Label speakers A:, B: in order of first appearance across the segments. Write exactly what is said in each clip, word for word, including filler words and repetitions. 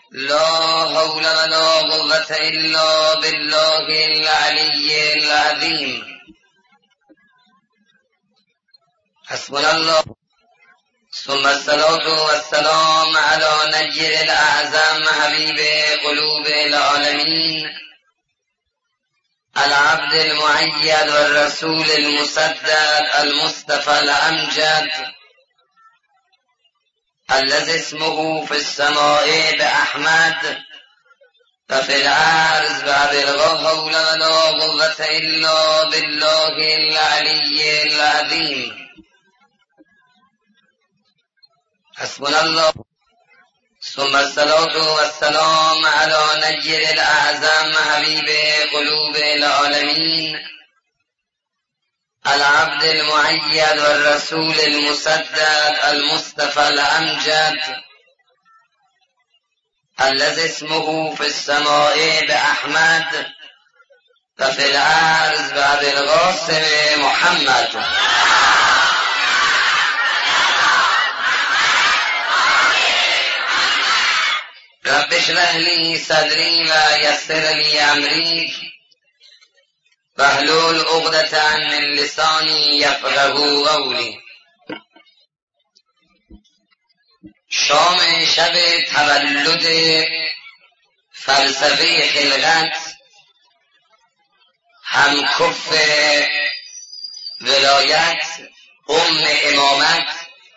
A: لا حول ولا قوة إلا بالله العلي العظيم. حسبنا الله ثم الصلاة والسلام على نجر الأعظم حبيب قلوب العالمين العبد المؤيد والرسول المسدد المصطفى الأمجد الذي اسمه في السماء بأحمد وفي الأرض بلا حول ولا قوة إلا بالله العلي العظيم. حسبنا الله ثم الصلاة والسلام على نجر الأعظم حبيب قلوب العالمين العبد المؤيد والرسول المسدد المصطفى الأمجد الذي اسمه في السماء بأحمد وفي الأرض بالقاسم محمد. رب اشرح لي صدري ويسر لي أمري واحلل عقدة من لسانی یفقهوا قولی. شام شب تولد فلسفه خلقت، همکف ولایت، ام امامت،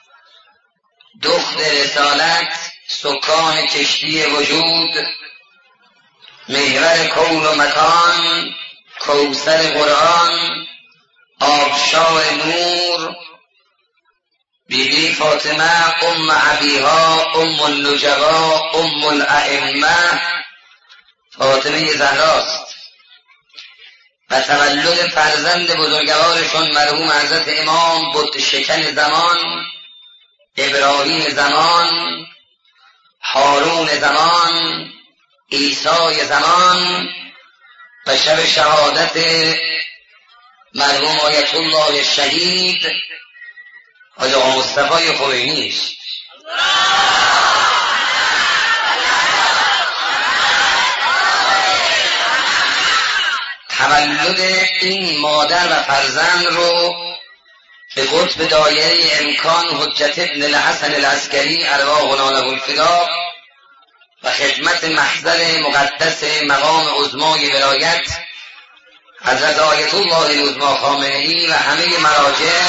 A: دخت رسالت، سکان کشتی وجود، محور کون و مکان، کوثر قرآن، آبشار نور، بیبی فاطمه ام ابیها ام النجبا ام الائمه فاطمه زهراست و تولد فرزند بزرگوارشون مرحوم حضرت امام بت شکن زمان، ابراهیم زمان، هارون زمان، عیسی زمان و شب شهادت مرحوم آیت الله شهید حاجی آقا مصطفی خمینی است. تولد این مادر و فرزند رو به قطب دایره امکان حجت ابن الحسن العسکری ارواحنا له الفدا و خدمت محضر مقدس مقام عظمای ولایت حضرت آیت الله العظمی خامنه‌ای و همه مراجع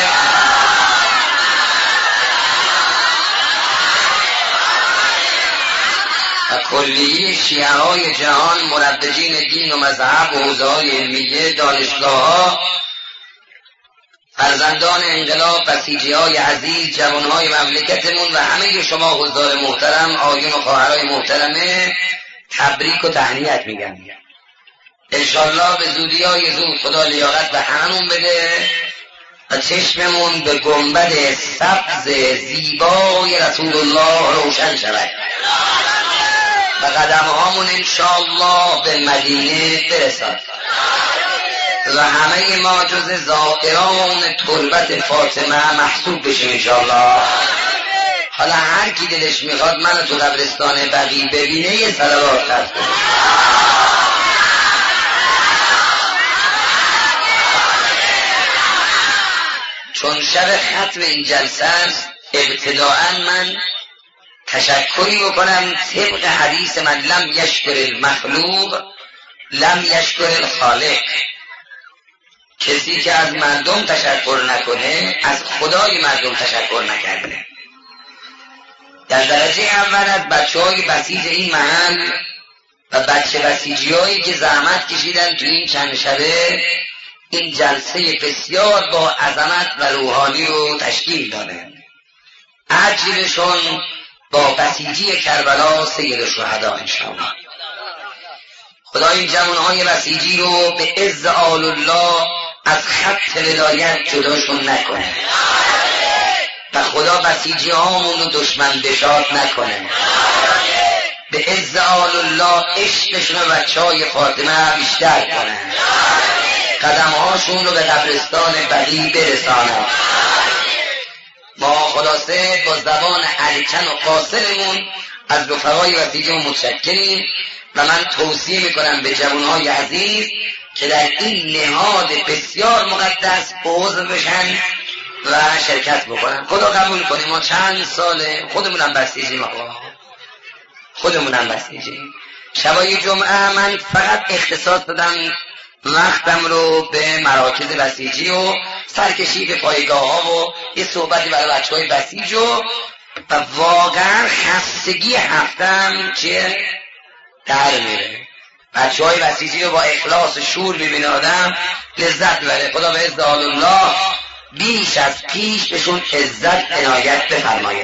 A: و کلیه شیعه های جهان، مربجین دین و مذهب و حوزه‌های علمیه، دانشگاه‌ها، فرزندان انقلاب، بسیجی های عزیز، جوان های مملکتمون و همه شما حضار محترم، آیون و خواهرای محترمه تبریک و تهنیت میگم. انشالله به زودی های زود خدا لیاقت به هممون بده و چشممون به گنبد سبز زیبای رسول الله روشن شود و قدم هامون انشالله به مدینه برسد و همه ما جز زائران تربت فاطمه محسوب بشیم انشالله. حالا هر کی دلش میخواد من تو قبرستان بقیع ببینه یه صلوات خرد کنه. چون شب ختم این جلسه است، ابتداءً من تشکری بکنم طبق حدیث من لم یشکر المخلوق لم یشکر الخالق. کسی که از مردم تشکر نکنه از خدای مردم تشکر نکرده. در درجه اول از بچه های بسیج این محل و بچه بسیجی هایی که زحمت کشیدن تو این چند شبه این جلسه بسیار با عظمت و روحانی رو تشکیل دادن. اجرشون با بسیجی کربلا سید الشهدا انشاءالله. خدا این جوانهای بسیجی رو به عز آل الله از خط ولایت جداشون نکنه و خدا بسیجی هامون رو دشمن بشاد نکنه. به عز آل الله عشقشون و بچه های فاطمه بیشتر کنه، قدم هاشون رو به قبرستان بقیع برسانه. ما خلاصه با زبان الکن و قاصرمون از رفقای وسیجه متشکریم و من توصیه میکنم به جوانهای عزیز که در این نهاد بسیار مقدس عضو بشن و شرکت بکنن. خدا قبول کنه. ما چند ساله خودمونم بسیجیم آقا، خودمونم بسیجیم. شبای جمعه من فقط اختصاص دادم وقتم رو به مراکز بسیجی و سرکشی به پایگاه ها و یه صحبتی برای بچه های بسیج و و واقعا خستگی هفتم چیه؟ در میره. بچه های بسیجی رو با اخلاص و شور ببینه آدم لذت بره. خدا به عز الله بیش از پیش بهشون عزت عنایت بفرماید.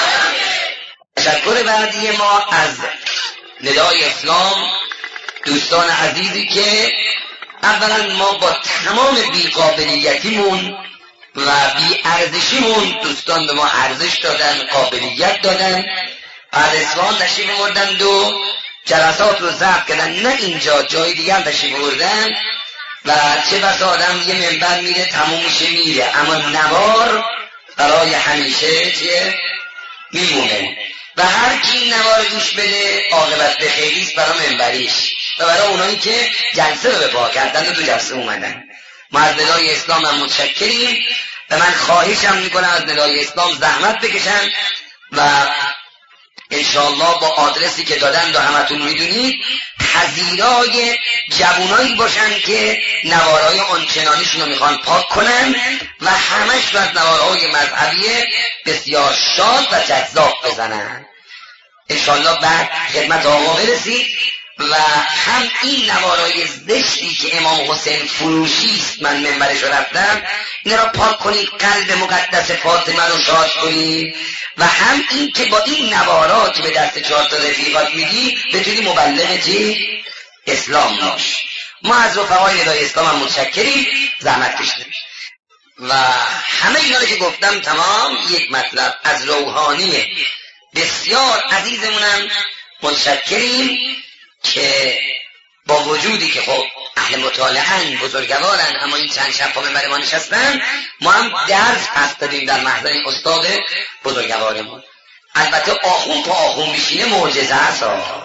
A: تشکر بعدی ما از ندای اسلام، دوستان عزیزی که اولا ما با تمام بی‌قابلیتیمون و بی‌ارزشیمون دوستان به ما ارزش دادن، قابلیت دادن، بعد اصفهان تشریف آوردند و جلسات رو ضبط کردن، نه اینجا جای دیگه هم تشریف آوردن و چه بسا آدم یه منبر میره تموم میشه میره، اما نوار برای همیشه چیه؟ میمونه و هر کی نوار گوش بده عاقبت به خیریست برای منبریش و برای اونایی که جلسه رو به پا کردن و دو جلسه اومدن. ما از ندای اسلام هم متشکریم و من خواهشم میکنم از ندای اسلام زحمت بکشن و انشاءالله با آدرسی که دادن و همتون میدونید پذیرای جوانایی باشن که نوارهای آنچنانیشون رو میخوان پاک کنن و همش از نوارهای مذهبی بسیار شاد و جذاب بزنن. انشاءالله بعد خدمت آقا برسید و هم این نوارای زشتی که امام حسین فروشی است من منبرش رو رفتم اینا را پاک کنید، قلب مقدس فاطمه رو شاد کنید و هم این که با این نوارا که به دست چهار تا رفیقات میدی بتونی مبلغ چی؟ اسلام باش. ما از رفقای ندای اسلام هم متشکریم، زحمت کشیدیم و همه اینا رو که گفتم تمام یک مطلب از روحانی بسیار عزیزمونم متشکریم که با وجودی که خب اهل مطالعه‌اند، بزرگوارن، اما این چند شب پا منبر ما نشستن، ما هم درس پس دادیم در محضر این استاد بزرگوارمون. البته آخون پا آخون بشینه معجزه است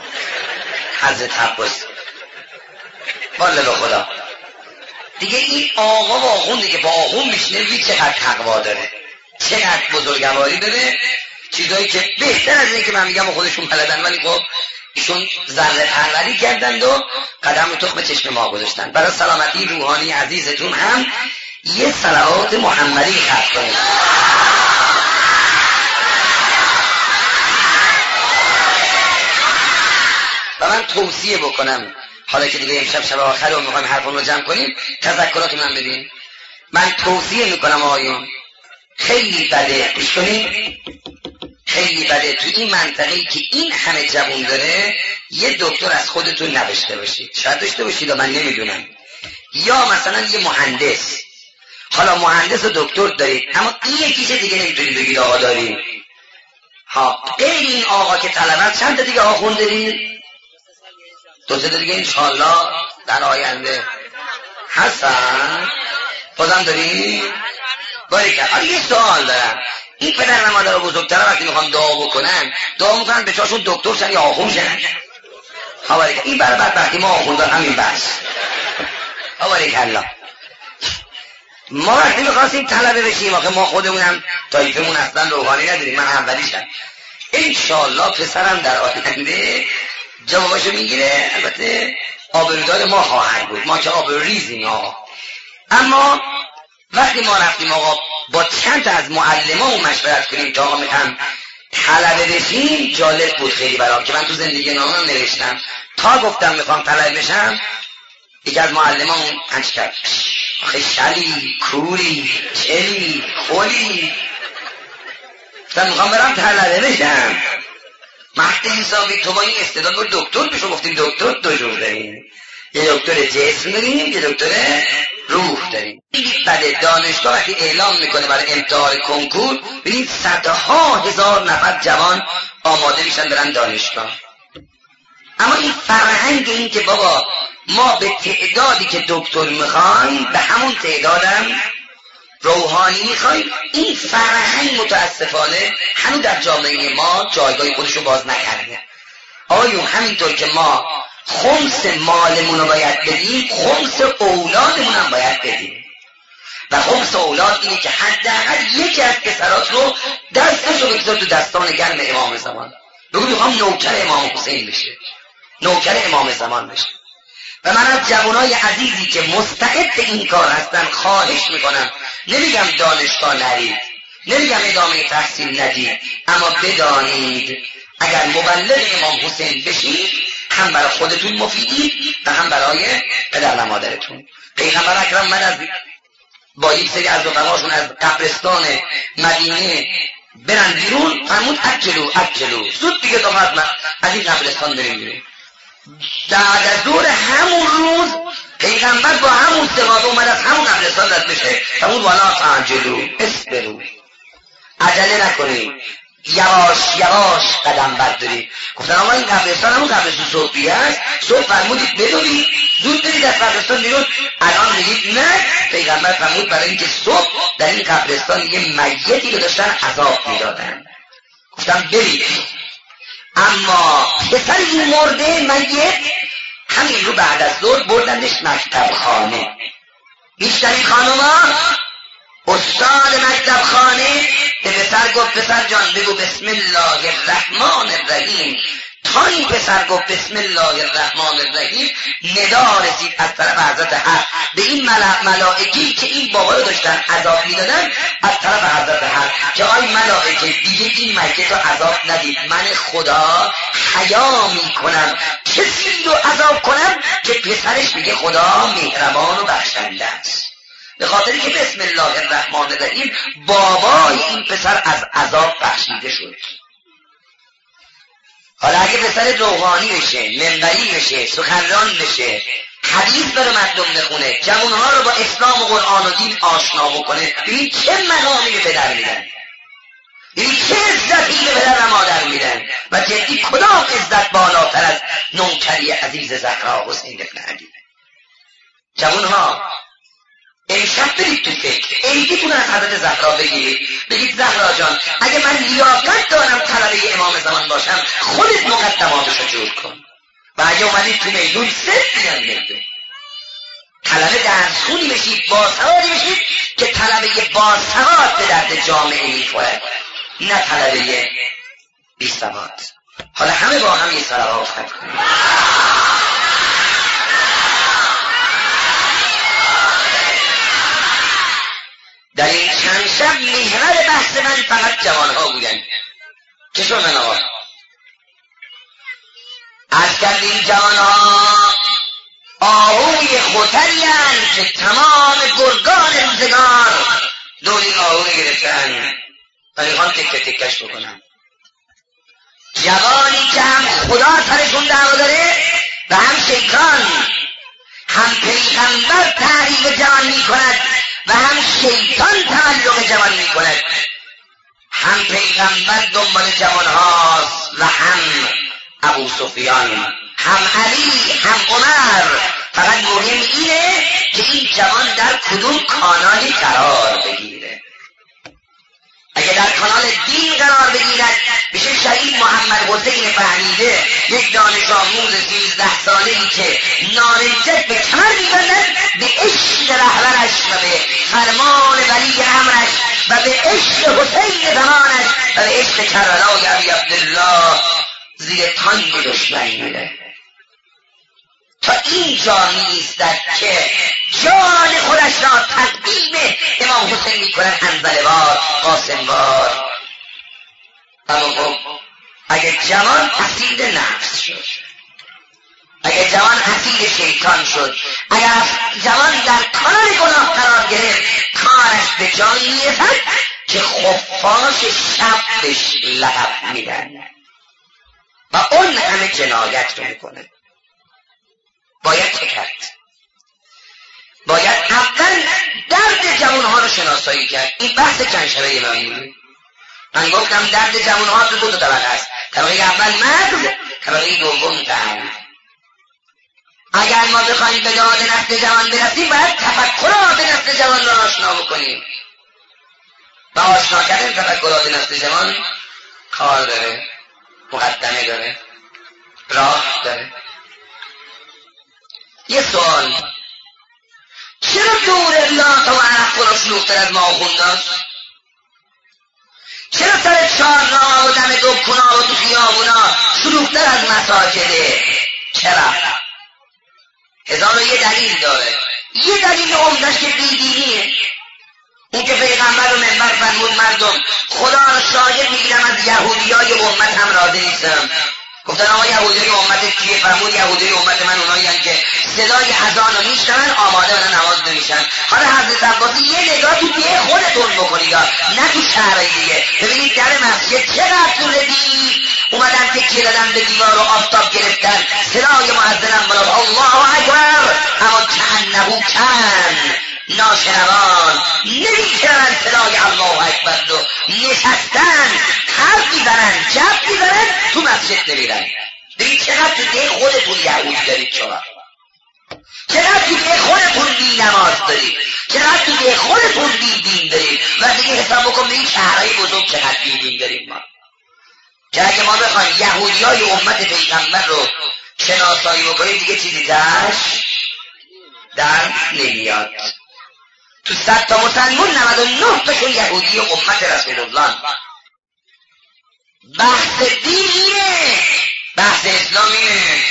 A: حضرت عباس والله به خدا دیگه این آقا و آخوندی که با آخون بشینه ببین چقدر تقوا داره، چقدر بزرگواری داره، چیزایی که بهتر از اینه که من میگم خودشون بلدن، ولی خب ایشون ذره پروری کردند و قدم رو تخم چشم ما گذاشتن. برای سلامتی روحانی عزیزتون هم یه صلوات محمدی خط کنید. و من توصیه بکنم حالا که دیگه امشب شب آخر رو میخوایم حرفون رو جمع کنیم تذکرات من بدین. من توصیه میکنم آقایون خیلی بده گوش کنید، خیلی بده تو این منطقه‌ای که این همه جوان داره یه دکتر از خودتون نداشته باشید. شاید داشته باشید و من نمیدونم، یا مثلا یه مهندس. حالا مهندس و دکتر دارید اما این یکیش دیگه نمیتونید بگید آقا دارید. ها غیر این آقا که طلبت چند تا دیگه آخوند دارید؟ دو سه دیگه انشالله در آینده حسن بازم دارید؟ باریکن. حالا یه سوال دارم، این پدر و مادر بزرگترها وقتی میخوان دعا بکنن دعا میکنن به چاشون دکتر شن یا آخوند شن؟ ها باریکن. این برای بدبختی ما آخوندان همین بحث. ها باریکن. ما وقتی میخواستیم طلبه بشیم آخه ما خودمونم تایفمون اصلا روحانی نداریم، من اولیشم. انشالله پسرم در آینده جوابشو میگیره، البته آبرودار ما خواهد بود، ما که آبروریزیم آقا. اما وقتی ما رفتیم آقا با چند تا از معلمامون مشورت کنیم تا آقا میخوام طلبه بشیم، جالب بود خیلی برام که من تو زندگی نامم نوشتم تا گفتم میخوام طلبه بشم یکی از معلمامون پنج کرد آخه شلی کوری چلی خولی گفتم میخوام برم طلبه بشم. مرد حسابی تو با این استعداد بود دکتر بشو. گفتیم دکتر دو جور داریم، یه دکتر جسم داریم یه دکتر روح داریم. بعد دانشگاه وقتی اعلام میکنه برای امتحان کنکور ببینید صدها هزار نفر جوان آماده میشن برن دانشگاه، اما این فرهنگ این که بابا ما به تعدادی که دکتر میخوایم به همون تعدادم روحانی میخوایم، این فرهنگ متاسفانه هنوز در جامعه ما جایگاه خودش رو باز نکرده. آیا همینطور که ما خمس مالمون رو باید بدیم، خمس اولادمون هم باید بدیم. و خمس اولاد اینه که حداقل یکی از پسرات رو دستش رو بگذار تو دستان گرم امام زمان، بگو میخوام نوکر امام حسین بشه، نوکر امام زمان بشه. و من از جوانای عزیزی که مستعد این کار هستن خواهش میکنم، نمیگم دانشگاه نرید، نمیگم ادامه تحصیل ندید، اما بدانید اگر مبلغ امام حسین بشید هم برای خودتون مفیدید و هم برای پدر و مادرتون. پیغمبر اکرم من از با یک سری از رفقاشون از قبرستان مدینه برن بیرون، فرمود اجلو اجلو، زود دیگه تا من از این قبرستان بریم بیرون. بعد از ظهر همون روز پیغمبر با همون سوابه اومد از همون قبرستان رد بشه، فرمود والا تعجلو اصبروا، عجله نکنید، یواش یواش قدم بردارید. گفتن آقا این قبرستان همون قبرستان صبحی هست، صبح فرمودید بدوید زود برید از قبرستان بیرون، الان میگید نه. پیغمبر فرمود برای اینکه صبح در این قبرستان یه میتی رو داشتن عذاب میدادن. گفتم برید. اما پسر این مرده میت همین رو بعد از ظهر بردنش مکتب خانه. بیشتری خانوما استاد مکتب خانه به پسر گفت پسر جان بگو بسم الله الرحمن الرحیم. تا این پسر گفت بسم الله الرحمن الرحیم ندا رسید از طرف حضرت حق به این ملائکی که این بابا رو داشتن عذاب میدادن، از طرف حضرت حق که آی ملائکه دیگه این میت رو عذاب ندید، من خدا حیا میکنم کسی رو عذاب کنم که پسرش میگه خدا مهربان و بخشنده است. به خاطری که بسم الله الرحمن الرحیم بابای این پسر از عذاب بخشیده شد. حالا اگه پسر روحانی بشه، منبری بشه، سخنران بشه، حدیث بره مردم بخونه، جوانها رو با اسلام و قرآن و دین آشنا بکنه، ببین چه مقامی به پدر میدن، ببین چه عزتی به پدر و مادر میدن. و جدی کدام عزت بالاتر از نوکری عزیز زهرا حسین ابن علی؟ جوانها امشب برید تو فکر، عیدیتون از حضرت زهرا بگیرید، بگید زهرا جان اگه من لیاقت دارم طلبه امام زمان باشم خودت مقدماتشو جور کن. و اگه اومدید تو میدون صرف بیان میدون طلبه درسخونی بشید، باسوادی بشید که طلبه باسواد به درد جامعه میخوره، نه طلبه بی سواد. حالا همه با هم یه صلوات کنیم. در این چند شب محور بحث من فقط جوانها بودن که شو من آقا از کردیم جوانها آهوی خطری هست که تمام گرگان روزگار دور این آهو گرفتن و میخوان تکه تکش بکنن. جوانی که هم خدا سرشون دعوا داره و هم شیطان، هم پیغمبر تعریف جوان میکند و هم شیطان تعلق جوان میکند. هم پیغمبر دنبال جوان هاست و هم ابو سفیان، هم علی، هم عمر. فقط مهم اینه که این جوان در کدوم کانالی قرار بگیره. اگه در کانال دین قرار بگیرد بشه شهید محمد حسین فهمیده، یک دانش آموز سیزده ساله‌ای که نارنجک به کمر می‌بندد به عشق رهبرش و به فرمان ولی امرش و به عشق حسین زمانش و به عشق کربلای ابی عبدالله زیر تانگ دشمن میره. تا اینجا می‌ایستد که جان خودش را تقدیم امام حسین می‌کند، حنظله‌وار، قاسم‌وار. اما خب اگه جوان اسیر نفس شد، اگه جوان اسیر شیطان شد، اگر جوان در کانال گناه قرار گرفت، کارش به جایی میرسد که خفاش شب بهش لقب میدن و اون همه جنایت رو میکنه. باید چه کرد؟ باید اول درد جوانها رو شناسایی کرد. این بحث چند شبه من بود. من گفتم درد جوانها تو دو تا طبقه است. طبقه اول مغز، طبقه دوم قلب. اگر ما بخوایم به داد نسل جوان برسیم باید تفکرات نسل جوان را آشنا بکنیم. و آشنا کردن تفکرات نستشمان کار داره، مقدمه داره، راه داره. یه سوال، چرا دور لات و عرق و شلوغتر از ما آخونداست؟ چرا سر چهارراه و دم دکونا و تو خیابونا شلوغتر از مساجده؟ چرا؟ هزار و یه دلیل داره. یه دلیل عمدش که بیدینیه، اون که پیغمبر و منبر فرمود مردم خدا را شاهد میگیرم از یهودیای امت هم راضی نیستم. گفتن آقا یهودی امت کیه؟ فرمود یهودی امت من اونایی هستند که صدای اذان رو میشنون آماده برن نماز نمیشن. حالا حضرت عباسی یه نگاه تو دیه خودتون بکنید نه تو شهرهای دیگه. ببینید در مسجد چقدر طول دید اومدن تکیه دادن به دیوار و آفتاب گرفتن، صدای مؤذنم بلند الله اکبر، اما کأنه کن ناشنوان نمیشنن صدای الله اکبر رو، نشستن حرف میزنن جب میزنن تو مسجد نمیرن. ببین چقدر تو دیگه خودتون یهودی دارید، شما چقدر تو دیگه خودتون بی نماز دارید، چقدر تو دیگه خودتون بی دین دارید. و دیگه حساب بکن به این شهرهای بزرگ چقدر بی دین داریم ما. که اگه ما بخوایم یهودی های امت پیغمبر رو شناسایی بکنیم دیگه چیزی درش در نمیاد. تو صد تا مسلمون نود و نه تاشون یهودی امت رسول الله. بحث دینیه، بحث اسلامیه.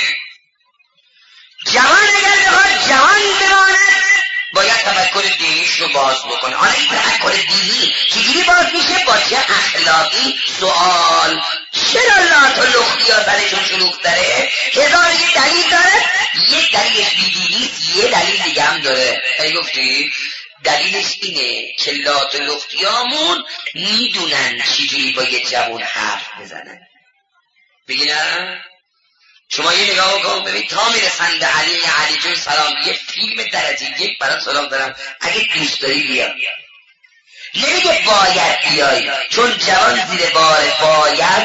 A: جوان اگر بخواد جوان بماند باید تفکر دینیش رو باز بکنه. حالا این تفکر دینی چجوری باز میشه؟ با چه اخلاقی؟ سوال چرا لات و لختی ها سرشون شلوغ داره؟ هزار یه دلیل داره. یک دلیلش بیدینیست، یه دلیل دیگه هم داره. ای گفتی دلیلش اینه که لات و لختیامون میدونن چجوری با یه جوان حرف بزنن. بگیرن شما یه نگاه بکن ببین تا میرسن به علی علی جون سلام، یه فیلم درجه یک برات سلام دارم اگه دوست داری بیا. نمیگه باید بیای، چون جوان زیر بار باید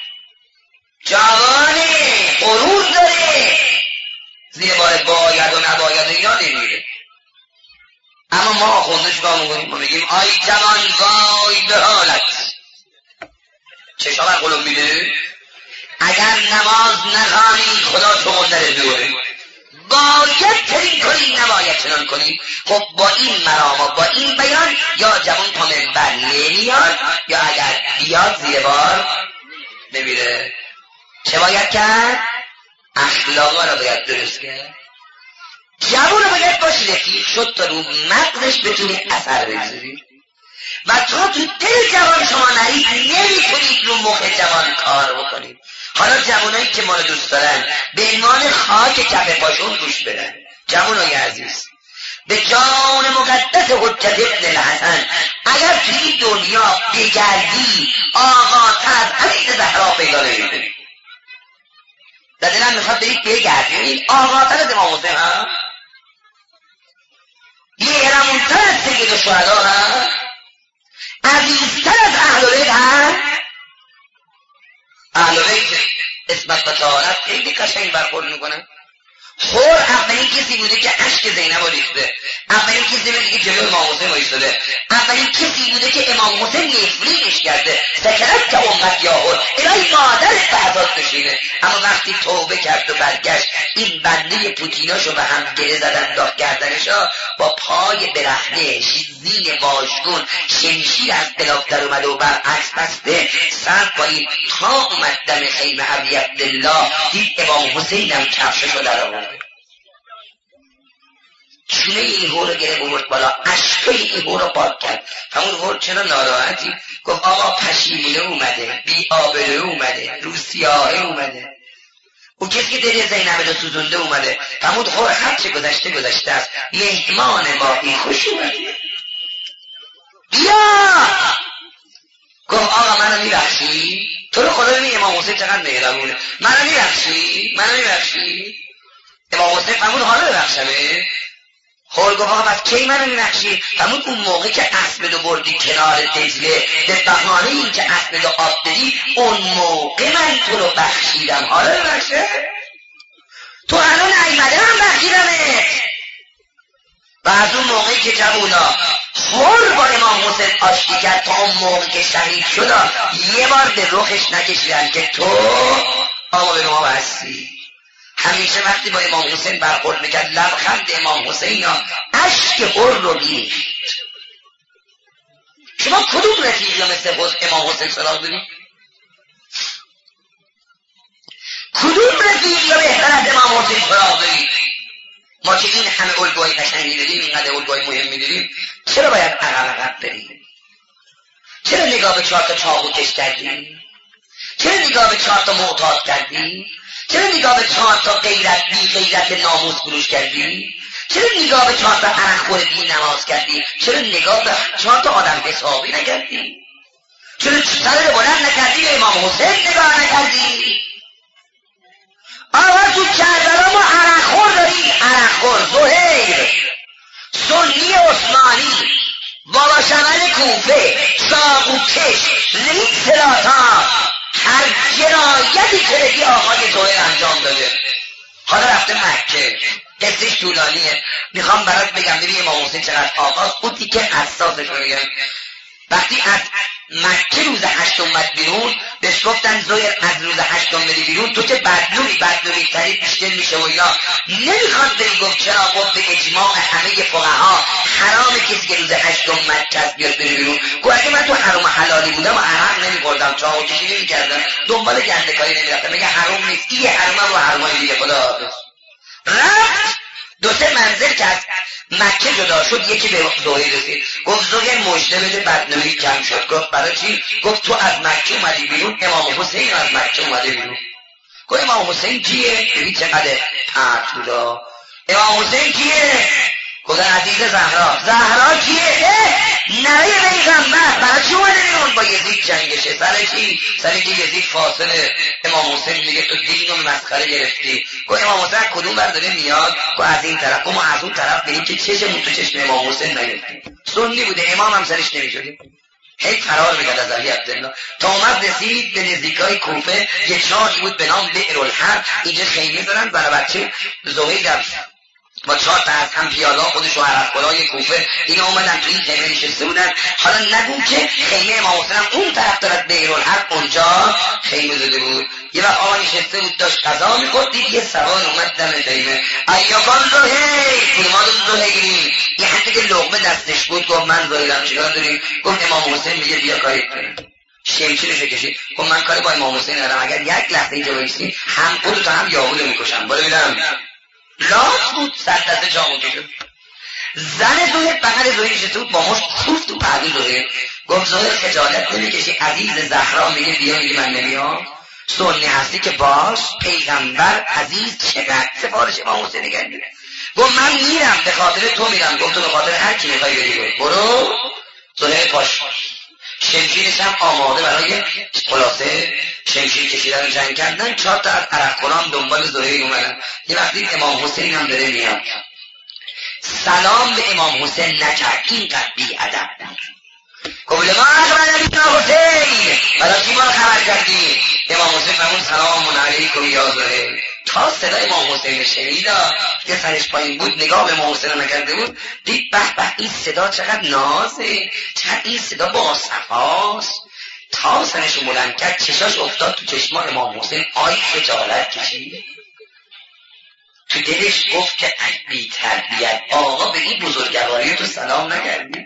A: جوانه غرور داره، زیر بار باید و نباید و اینا نمیره. اما ما خودش با میگیم ما میگیم آی جوان وای به حالت، چشا بر قلوب میده. اگر نماز نخوانی خدا تو مندره دوره، باید چنین کنی نباید چنان کنی. خب با این مرام و با این بیان یا جوان تا منبر نمیاد یا اگر بیاد زیر بار نمیره. چه باید کرد؟ اخلاقا رو باید درست کرد. جوان رو باید باشی رفیق شد تا رو مغزش بتونی اثر بگذاری و تا تو دل جوان شما نرید نمیتونید رو مخ جوان کار بکنید. حالا جوانایی که ما رو دوست دارن به عنوان خاک کف پاشون گوش بدن. جوانای عزیز به جان مقدس حجت ابن الحسن اگر توی این دنیا بگردی آقاتر از علی زهرا پیدا نمی‌کنی. در دلم میخواد برید بگردید آقاتر از امام حسین ها، مهرمونتر از سید الشهدا ها، عزیزتر از اهل بیت ها. اهل بیت اسمت و طهارت خیلی قشنگ برخورد میکنن. خور اولین کسی بوده که عشق زینب رو ریخته، اولین کسی بوده که جلوی امام حسین وایساده، اولین کسی بوده که امام حسین نفرینش کرده. سکنت که امت یاهور الهی مادرت به عذاب کشیده. اما وقتی توبه کرد و برگشت این بنده پوتیناشو به هم گره زدن داغ کردنشا، با پای برهنه زین واژگون شمشیر از قلاف در اومده و برعکس بسته سر پایین تا اومد دم خیمه ابی عبدالله دید امام حسینم کفششو در آورد، چونه این هو رو گره بورد بالا، اشکای این هو رو پاک کرد. همون هو چرا ناراحتی؟ گفت آقا پشیمونه اومده، بی آبروی اومده، رو سیاهه اومده. اون کسی که دل زینب رو سوزونده اومده. همون هو هر چه گذشته گذشته است، مهمان ما این خوش اومده. بیا گفت آقا منو میبخشی؟ تو رو خدا ببین امام حسین چقدر مهربونه. منو میبخشی؟ منو میبخشی؟ امام حسین فرمود حالا ببخشمه. خور گفت آقا بس کی منو میبخشی؟ فرمود اون موقع که اسبدو بردی کنار دجله به بهانه این که اسبدو آب دادی اون موقع من تو رو بخشیدم. حالا ببخشه؟ تو الان ایمده هم بخشیدمه. و از اون موقعی که جوونا هر با امام حسین آشتی کرد تا اون موقع که شهید شد یه بار به رخش نکشیدن که تو آقا به ما بستی. همیشه وقتی با امام حسین برخورد میکرد لبخند امام حسین یا اشک هر رو میریخت. شما کدوم رفیقی مثل امام حسین سراغ دارید؟ کدوم رفیقی بهتر از امام حسین سراغ دارید؟ ما که این همه الگوهای قشنگی داریم، اینقدر الگوهای مهمی داریم، چرا باید عقب عقب بریم؟ چرا نگاه به چهار تا چاقو کش کردیم؟ چرا نگاه به چهار تا معتاد کردیم؟ چرا نگاه به چهار تا غیرت بی غیرت ناموس فروش کردی؟ چرا نگاه به چهار تا عرقخور بی نماز کردی؟ چرا نگاه به چهار تا آدم حسابی نکردی؟ چرا سر رو بلند نکردی به امام حسین نگاه نکردی؟ آقا تو کربلا ما عرقخور داریم، عرقخور زهیر سنی عثمانی بابا شمل کوفه ساقوکش رئیس سلاطان هر جنایتی که بگی آقای زهیر انجام داده. حالا رفته مکه، قصهش طولانیه، میخوام برات بگم ببین امام حسین چقدر آغاز اون که حساسش رو بگم. وقتی از مکه روز هشتم اومد بیرون بهش گفتن زهیر از روز هشتم بری بیرون تو که بدنومی بدنومی تری بیشتر میشه و اینا نمیخواد بری. گفت چرا؟ گفت به اجماع همه فقها حرام کسی که روز هشتم مکه است بیاد بری بیرون. گفت اگه من تو حرام حلالی بودم و عرق نمیخوردم چاقو کشی نمیکردم دنبال گنده کاری نمیرفتم. میگه حرام نیست، این حرام و حرامای دیگه. خدا رفت دو سه منزل که از مکه جدا شد یکی به زهیر رسید گفت زهیر مژده بده بدنامی کم شد. گفت برای چی؟ گفت تو از مکه اومدی بیرون امام حسین از مکه اومده بیرون. گفت امام حسین کیه؟ ببین چقدر پرت بودا. امام حسین کیه؟ گفت عزیز زهرا. زهرا کیه؟ نوه پیغمبر. برای چی اومده بیرون؟ با یزید جنگشه. سر چی؟ سر اینکه یزید فاصله امام حسین میگه تو دین رو مسخره گرفتی. گفت امام حسین کدوم بر داره میاد؟ گفت از این طرف. گفت ما از اون طرف بریم که چشمون تو چشم امام حسین نیفتیم. سنی بوده، امام هم سرش نمیشدیم. هی فرار میکرد از علی عبدالله تا اومد رسید به نزدیکای کوفه. یه چاهی بود به نام بئر الحرب، اینجا خیمه زدن برای بچه زهیر با چهار تا از هم پیالا خودش و عرق کلای کوفه اینا اومدن تو این خیمه نشسته بودن. حالا نگون که خیمه امام حسین اون طرف دارد بئر الحرب اونجا خیمه زده بود. یه وقت آقا نشسته بود داشت غذا می‌خورد، دید یه سوار اومد دم خیمه. ایاکان زهیر فرماد زهیری یه حتی که لقمه دستش بود. گفت من زهیرم چیکار داریم؟ گفت امام حسین میگه بیا کاری کنیم. شمشیرشو کشید گفت من کاری با امام حسین ندارم، اگر یک لحظه اینجا وایسی هم خودت هم یهودو میکشم. بالا میدم لاس بود صد دسته جامو کشید. زن زهیر بغل زهیر نشسته بود با مشت کوفت تو پهلوی زهیر. گفت زهیر خجالت نمیکشی؟ عزیز زهرا میگه بیا، میگه من نمیام. سنی هستی که باش، پیغمبر عزیز چقدر سفارش امام حسین نگردی. گفت من میرم به خاطر تو میرم. گفت تو به خاطر هر کی میخوای بری برو. زهیر پاش شمشیرش هم آماده برای خلاصه شمشیر کشیدن جنگ کردن. چهار تا از عرق خوران دنبال زهیر اومدن. یه وقتی امام حسین هم داره میاد سلام به امام حسین نکرد، اینقدر بی ادب بود. گفت ما اخبر نبینا حسین برای چی ما خبر کردی؟ امام حسین فرمود سلام علیکم یا زهیر. تا صدا امام حسین شنیدا که سرش پایین بود نگاه به امام حسین نکرده بود، دید به به این صدا چقدر نازه، چقدر این صدا با صفاست. تا سرش بلند کرد چشاش افتاد تو چشما امام حسین، آی خجالت کشید. تو دلش گفت که بی تربیت آقا به این بزرگواری تو سلام نکردی.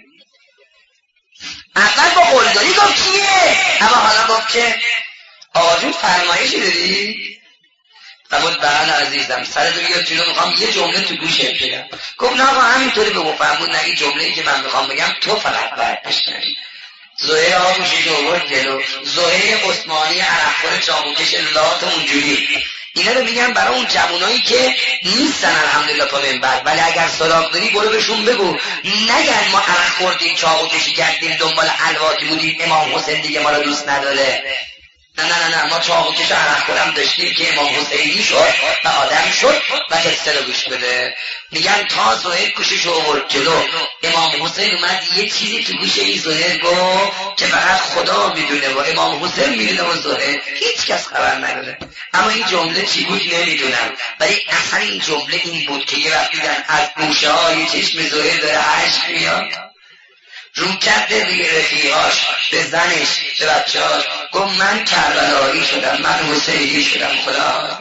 A: اول با قلدری گفت کیه، اما حالا گفت که آقا جون فرمایشی داری؟ فرمود بله عزیزم سر تو بیاد جلو، میخوام یه جمله تو گوشت بگم. گفت نه آقا همینطوری بگو. فرمود نه این جمله‌ای که من میخوام بگم تو فقط باید بشنوی. زهیر آقا گوشی تو آورد جلو. زهیر عثمانی عرقخور چاقوکش لات اونجوری. اینا رو میگم برای اون جوانایی که نیستن الحمدلله تا منبر، ولی اگر سراغ داری برو بهشون بگو نگن ما عرق خوردیم چاقو کشی کردیم دنبال الواتی بودیم امام حسین دیگه ما رو دوست نداره. نه نه نه نه ما چاقو کش عرق خورم داشتیم که امام حسینی شد و آدم شد و قصه رو گوش بده. میگن تا زهیر گوشش آورد جلو، امام حسین اومد یه چیزی تو گوش این زهیر گفت که فقط خدا میدونه و امام حسین میدونه و زهیر هیچ کس خبر نداره. اما این جمله چی بود نمیدونم، ولی اصلا این جمله این بود که یه وقت دیدن از گوشه های چشم زهیر داره اشک میاد. رو کرده روی رفیقاش، به زنش، به بچه‌هاش، گفت من کربلایی شدم، من حسینی شدم، خدا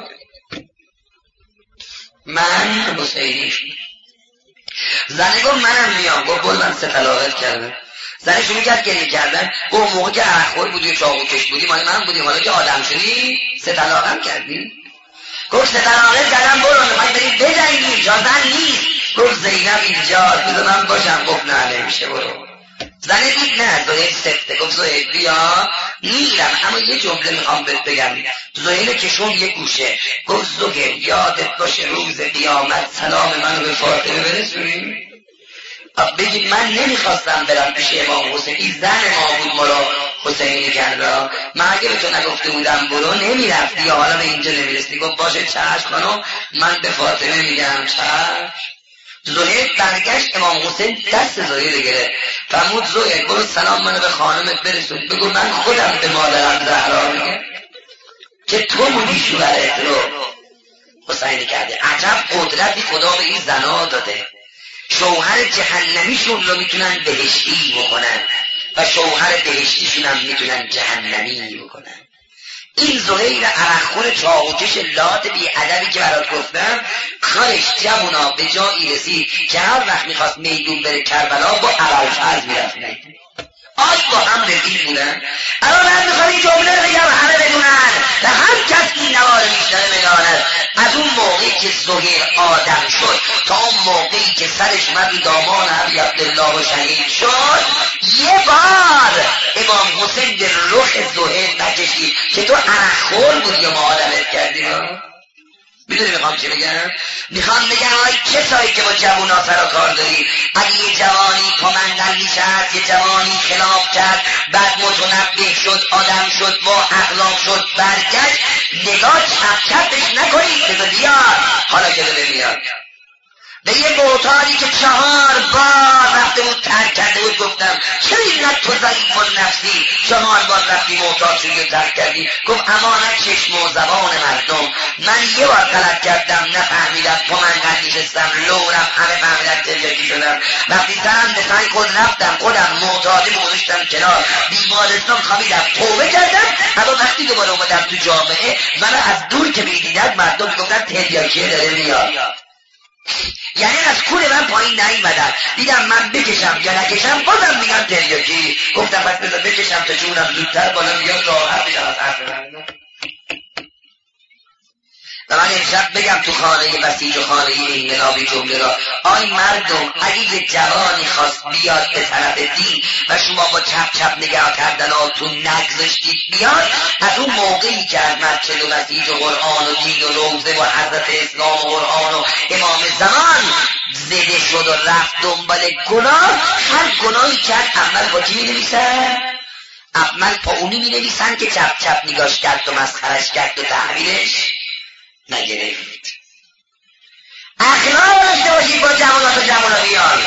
A: من حسینی شدم. زنه گفت منم میام. گفت بول من سه طلاقت کردم. زنه شروع کرد گریه کردن. گفت موقع که عرقخور بودی و چاقو کش بودی مال من بودی، حالا که آدم شدی سه طلاقم کردی. گفت سه طلاقت کردم، برو میخوای برید بجنگی، جا زن نیست. گفت زینب اینجاست، بذار من باشم. گفت نه نمیشه، برو. زنه دید نه زهیر سفته. گفت زهیر بیا میرم، اما یه جمله میخوام بهت بگم. زهیر کشون یه گوشه. گفت زهیر یادت باشه روز قیامت سلام منو به فاطمه برسونی. بگید من نمیخواستم برم پیش امام حسین، این زن ما بود ما را حسینی کرده. من اگه به تو نگفته بودم برو نمیرفتی یا حالا به اینجا نمیرستی. گفت باشه چشم خانم، من به فاطمه میگم چشم. زهیر برگشت، امام حسین دست زهیر گرفت، فرمود زهیر برو سلام منو به خانمت برسون، بگو من خودم به مادرم زهرا میگم که تو بودی شوهرت رو حسینی کرده. عجب قدرتی خدا به این زنا داده. شوهر جهنمیشون رو میتونن بهشتی بکنن و شوهر بهشتیشون هم میتونن جهنمی بکنن. این زهیر عرقخور چاقوکش لات بی ادبی که برات گفتم، کارش جوونا به جایی رسید که هر وقت میخواست میدون بره کربلا با ابوالفضل میرفت میدون. آی با هم رفیق بودن. الان من میخوام این جمله رو بگم همه بدونن و هر کس این نوار میشنه بداند از اون موقعی که زهیر آدم شد تا اون موقعی که سرش اومد دامان ابی عبدالله و شهید شد، یه بار امام حسین به رخ زهیر نکشید که تو عرقخور بودی یا ما آدمت کردیم. میدونی میخوام چی بگم؟ میخوام بگم آی کسایی که با جوونا سر و کار داری، اگه یه جوانی کمندلی شد، یه جوانی خلاف کرد، بعد متنبه شد، آدم شد، با اخلاق شد، برگشت، نگاه چپ چپش نکنید، بذار بیاد حالا که داره بیاد. به یه معتادی که چهار بار رفته بود ترک کرده بود گفتم چرا اینقدر تو ضعیف النفسی چهار بار رفتی معتاد شدی و ترک کردی؟ گفت امانت چشم و زبان مردم، من یه بار غلط کردم نفهمیدم، تو من قد نشستم لورم همه فهمیدم تریاکی شدم، وقتی سرم به سعی خود رفتم خودم معتادی گذاشتم کنار، بیمارستان خوابیدم توبه کردم، اما وقتی دوباره اومدم تو جامعه من از دور که میدیدن مردم میگفتن تریاکی داره میاد. یعنی از کول من پایین نیومدن، دیدم من بکشم یا نکشم بازم میگم تریاکی. گفتم پس بذار بکشم تا جونم زودتر بالا بیاد راحت بشم از حرف من. و من امشب بگم تو خانه بسیج و خانه این منابی جمله را، آی مردم اگه یه جوانی خواست بیاد به طرف دین و شما با چپ چپ نگاه کردناتون نگذاشتید بیاد، از اون موقعی که از مسجد و بسیج و قرآن و دین و روزه و حضرت اسلام و قرآن و امام زمان زده شد و رفت دنبال گناه، هر گناهی کرد عمل با کی می نویسن؟ عمل با اونی می نویسن که چپ چپ نگاش کرد و مسخرش کرد و تحویلش نگرفت. اخلاق داشته باشید با جوانات و جوانابیان،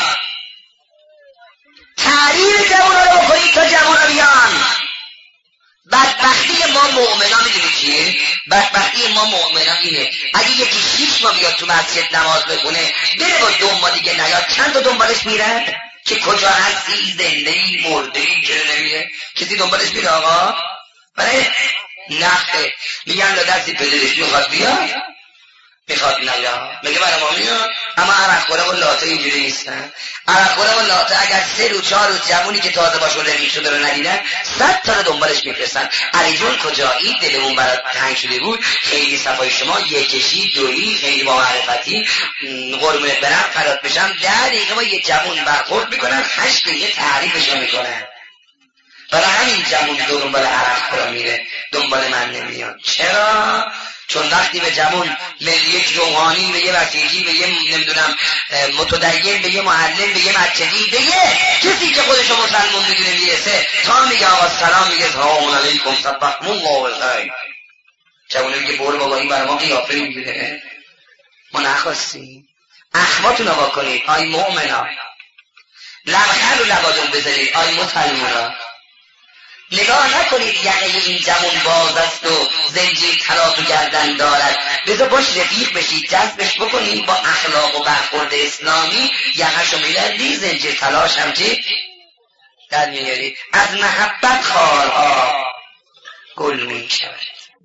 A: تعریف جوانا رو بکنید تا جوانابیان. بدبختی ما مؤمنان میدونی چیه؟ بدبختی ما مؤمنان اینه اگه یکی شیش ماه بیاد تو مسجد نماز بخونه بره با دو ماه دیگه نیاد، چند تا دنبالش میرن که کجا هستی، زنده‌ای، مرده‌ای، چرا نمیره؟ کسی دنبالش میره آقا؟ برای نخه میگن لدستی پدرش میخواد بیاد میخواد نیاد، میگه برای ما میاد. اما عرقخوره و لاته اینجوری نیستن. عرقخوره و لاته اگر سه رو چهار روز جوونی که تازه باشون رفیق شده رو ندیدن صد تا رو دنبالش میفرستن. علی جون کجایی؟ دلمون برات تنگ شده بود، خیلی صفای شما، یکشی دویی، خیلی با معرفتی، قربونت برم فرات بشم. ده دقیقه با یه جوون برخورد میکنن، هشت دقیقه تعریفش میکنن. برای همین جوون دنبال عرقخوره میره، دنبال من نمیاد. چرا؟ چون وقتی به جوان به یک روحانی، به یه وسیجی، به یه نمیدونم متدین، به یه معلم، به یه مسجدی، به یه کسی که خودشو مسلمون میدونه میرسه، تا میگه آقا سلام، میگه سلام علیکم صبحکم الله بالخیر. جوونه میگه برو بابا این برای ما قیافه میگیره، ما نخواستیم. اخماتون رو واکنید آی مؤمنا، لبخند رو لبادون بذارید آی مسلمونا. نگاه نکنید یقه این جوان باز است و زنجیر طلا تو گردن دارد، بذار باش رفیق بشید، جذبش بکنید با اخلاق و برخورد اسلامی، یقهشو میلردی، زنجیر طلاش هم چی در میاری. از محبت خارها گل می شود.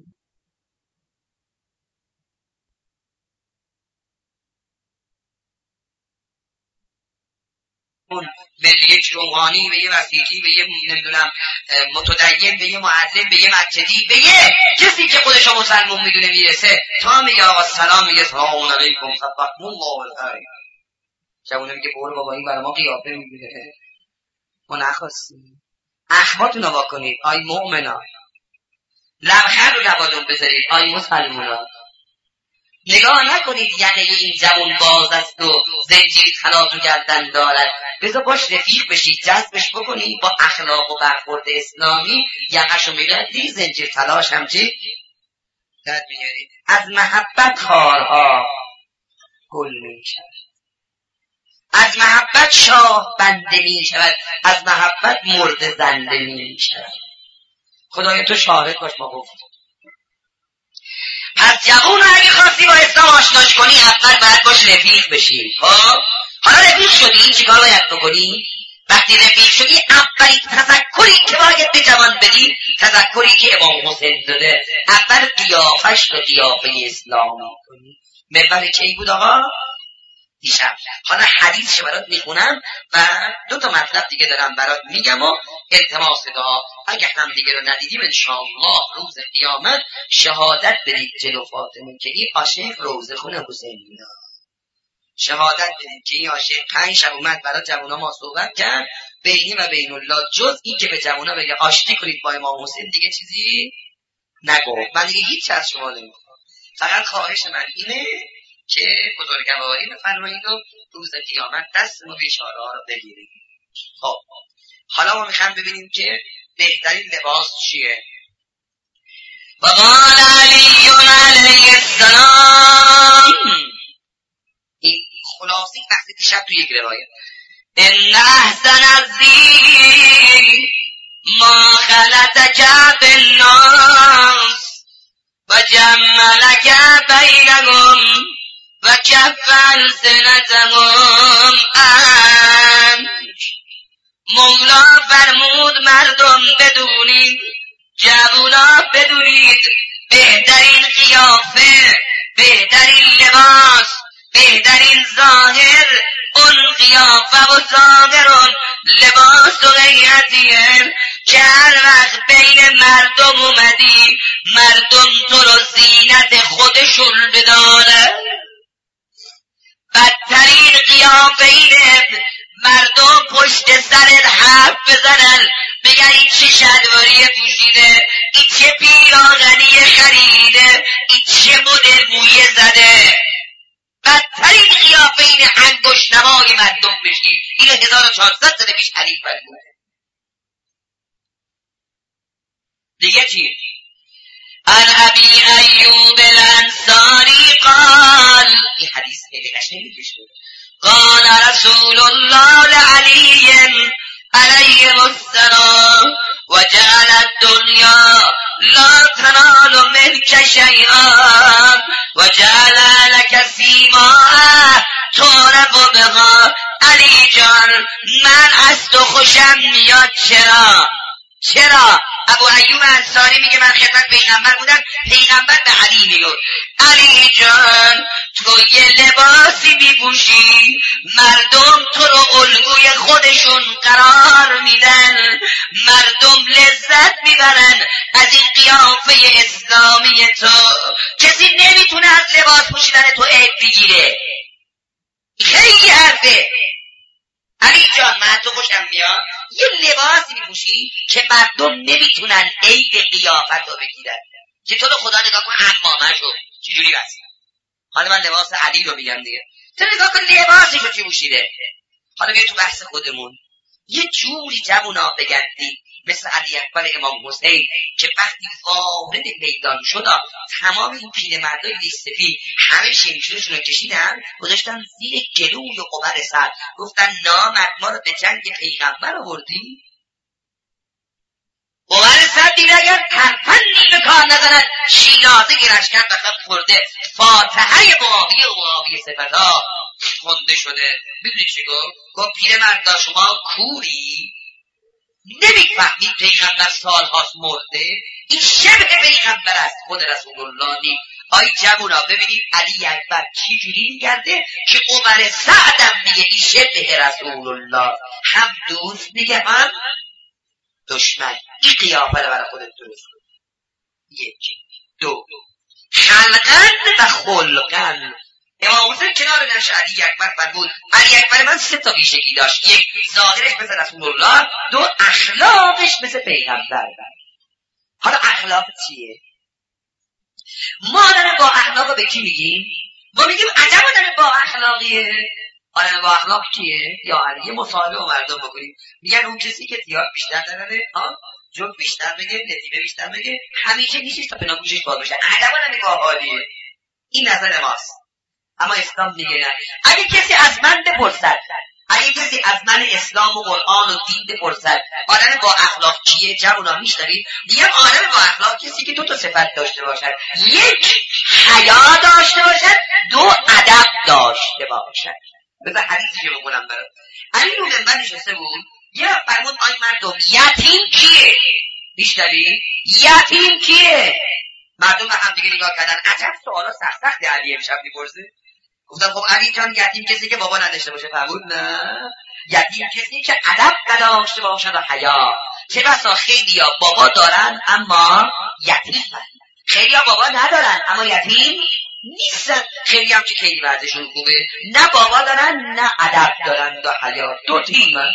A: به یک روحانی، به یه وسیقی، به یه نمیدونم متدین، به یه معلم، به یه مسجدی، به یه کسی که خودشو مسلمون میدونه میرسه تا میگه آقا سلام، میگه سلام علیکم صدقكم الله الخیر. جوونه میگه برو بابا این برای ما قیافه میگیره، ما نخواستیم. اخماتون رو واکنید آی مؤمنان، لبخند رو لبادون بذارید آی مسلمانان. نگاه نکنید یقه این جوان باز است و زنجیر خلاط و گردن دارد، بذار باش رفیق بشید، جذبش بکنید، با اخلاق و برخورد اسلامی یقهشو میگردی، زنجیر تلاش هم چی؟ درد میارید. از محبت خارها گل می شود، از محبت شاه بنده می شود، از محبت مرد زنده می شود. خدای تو شاهد باش ما گفت. پس جوون اگه خواستی با اسلام آشناش کنی اول باید باش رفیق بشی. خب حالا رفیق شدی چیکار باید بکنی؟ وقتی رفیق شدی اولین تذکری که باید به جوان بدی تذکری که امام حسین داده، اول قیافش رو قیافه اسلامی کنی. محور کی بود آقا؟ دیشب. حالا حدیثش برات میخونم و دو تا مطلب دیگه دارم برات میگم و التماس دعا. اگه هم دیگه رو ندیدیم انشاءالله روز قیامت شهادت بدید جلو فاطمه که این عاشق روزه خونه حسین اینا. شهادت بدید که این عاشق پنج شب اومد برای جوونا ما صحبت کرد بینی و بین الله، جز این که به جوونا بگه آشتی کنید با امام حسین دیگه چیزی نگفت. من دیگه هیچ از شما نمیخوام، فقط خواهش من اینه که بزرگواری بفرمایید و روز قیامت دست ما بیچاره ها رو بگیرید. خب حالا ما میخوام ببینیم که بهترین لباس چیه. و قال علی علیه السلام، این خلاصی وقتی دیشب تو یک روایت، ان احسن الذی ما خلطک بالناس و جملک بینهم و کف السنتهم انک. مولا فرمود مردم بدونید، جوونا بدونید، بهترین قیافه، بهترین لباس، بهترین ظاهر اون قیافه و ظاهر اون لباس و غیرتیه که هر وقت بین مردم اومدی مردم تو رو زینت خودشون بدانه. بدترین قیافه اینه مردم پشت سرت حرف بزنن بگن این چه شلواری پوشیده، این چه پیراهنی خریده، این چه مدل مویه زده. بدترین قیافه اینه انگشت نمای مردم بشی. اینو هزار و چهارصد سال پیش علی فرموده. دیگه چی؟ عن ابی ایوب الانصاری قال، این حدیث خیلی قشنگی پیش بود، قال رسول الله لعلی علیه السلام و جعل الدنیا لا تنال منک شیئا و جعل لک سیماء تعرف بها. علی جان من از تو خوشم میاد. چرا؟ چرا؟ ابو ایوب انصاری میگه من خدمت پیغمبر بودم، پیغمبر به علی میگه علی جان تو یه لباسی میپوشی مردم تو رو الگوی خودشون قرار میدن، مردم لذت میبرن از این قیافه اسلامی تو. کسی نمیتونه از لباس پوشیدن تو عیب بگیره. خیلی حرفه. علی جان من تو خوشم میاد یه لباسی میپوشی که مردم نمیتونن عیب قیافت رو بگیرن، که تو رو خدا نگاه کن عمامه شو چجوری هست. حالا من لباس علی رو میگم دیگه، تو نگاه کن لباسش رو چی پوشیده. حالا بیا تو بحث خودمون، یه جوری جوونا بگردی مثل علی اکبر امام حسین که وقتی وارد میدان شد تمام این پیرمردای لیستفی همه شمشیرشون رو کشیدن گذاشتن زیر گلوی و قبر سر، گفتن نامرد ما رو به جنگ پیغمبر آوردی. قبر سر دیگه اگر ترفندی به کار نزند شینازه گیرش کرد بخواب خورده فاتحه معاویه و معاویه صفتا خونده شده. بدونی چی گفت؟ گفت پیرمردا شما کوری؟
B: نمیفهمید پیغمبر سالهاست مرده، این شبه پیغمبر است، خود رسول الله نی. آی جوونا ببینید علی اکبر چی جوری میگرده که عمر سعدم میگه این شبه رسول الله، هم دوست میگه هم دشمن. این قیافه رو برای خودت درست کن. یک دو خلقن و خلقن. امام حسین کنار نشه علی اکبر فرمود علی اکبر من سه تا ویژگی داشت، یک ظاهرش مثل رسول الله، دو اخلاقش مثل پیغمبر. حالا اخلاق چیه؟ ما آدم با اخلاق به کی میگیم؟ ما میگیم عجب آدم با اخلاقیه. آدم با اخلاق کیه؟ یا علی. یه مصاحبه با مردم بکنیم میگن اون کسی که تیار بیشتر نداره، ها جوک بیشتر بگه، نتیبه بیشتر بگه، همیشه نیشش تا پناه گوشش باز بشه، عجب آدم با حالیه. این نظر ماست. اما اسلام میگه نه. اگه کسی از من بپرسد، اگه کسی از من اسلام و قرآن و دین بپرسد آدم با اخلاق کیه، جوونا میشنوید؟ میگم آدم با اخلاق کسی که دو تا صفت داشته باشد، یک حیا داشته باشد، دو ادب داشته باشد. بذار حدیثی رو بگم برات. علی رو منبر نشسته بود، یه فرمود آی مردم یتیم کیه؟ میشنوید؟ یتیم کیه؟ مردم به هم دیگه نگاه کردن. عجب سوالا سخت سخت علی امشب میپرسه. گفتن خب علی جان یتیم کسی که بابا نداشته باشه. فرمود نه، یتیم کسی که ادب نداشته باشد و حیا. چه بسا خیلیا بابا دارن اما یتیم، خیلیا بابا ندارن اما یتیم نیستن. خیلی هم که خیلی وضعشون خوبه، نه بابا دارن نه ادب دارن و حیا. دو تیمن،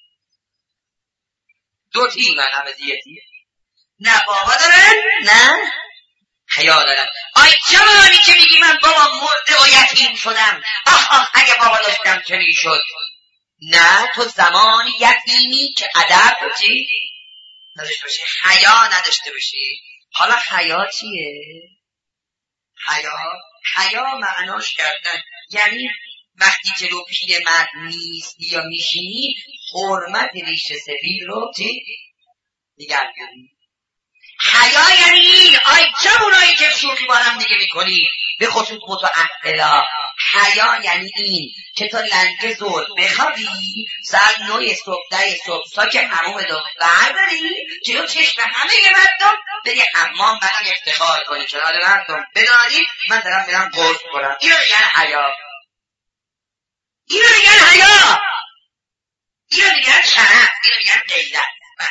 B: دو تیمن همه یتیم، نه بابا دارن نه حیا دارن. آی جوانی که میگی من بابا مرده و یتیم شدم، آخ آخ اگه بابا داشتم چه میشد؟ نه، تو زمانی یتیمی که ادب چی نداشته باشی، حیا نداشته باشی. حالا حیا چیه؟ حیا حیا معناش کردن یعنی وقتی جلو پیرمرد نیستی یا میشینی حرمت ریش سفید رو چی نگه داری. حیا یعنی این. آی جوانایی که شوخی با هم دیگه میکنی، به خصوص متأهلا، حیا یعنی این که تا لنگ زور بخوابی، ساعت نه صبح ده صبح ساک حموم دو برداری جلو چشم همه یه مردم بری حمام، بعدم افتخار کنی چرا مردم بدانی من دارم میرم غسل کنم. اینو میگن حیا، اینو میگن حیا، اینو میگن شرف، اینو میگن غیرت.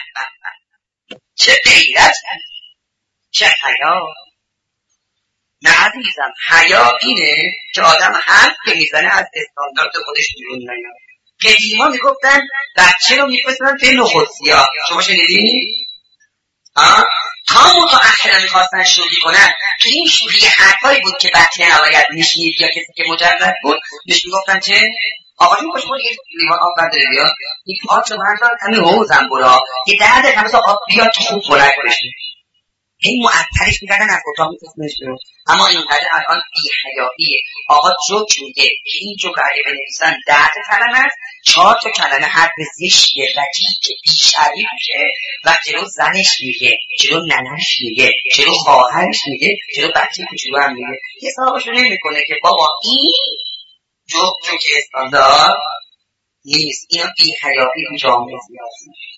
B: چه غیرت، چه حیا. نه عزیزم، حیا اینه که آدم حرف که میزنه از استاندارد خودش بیرون نیاد. قدیما میگفتن بچه رو میفرستن توی نخودسیا، شما شنیدی؟ ها؟ تا متأخرا میخواستن شوخی کنن که این شوخی حرفایی بود که بچه نباید میشنید یا کسی که مجرد بود بهش میگفتن چه؟ آقایون خوش بود یه لیوان آب برداره بیا، این آب شما هر دار کمی حوزم برا یه درد همسا آب بیا تو خوب بلند بشید. این معطلش میکردن از اتاق میفرستنش رو. اما اینقدر الان بی حیاییه. آقا جوک میگه که این جوک اگه بنویسن ده تا کلمه است، چهار تا کلمه حرف زشته رکیک بیشعری میشه و جلو زنش میگه، جلو ننش میگه، جلو خواهرش میگه، جلو بچه کوچولو هم میگه. حسابشو نمیکنه که بابا این جوک جوک استاندارد نیست. اینا بی حیایی تو جامعه زیاد میشه.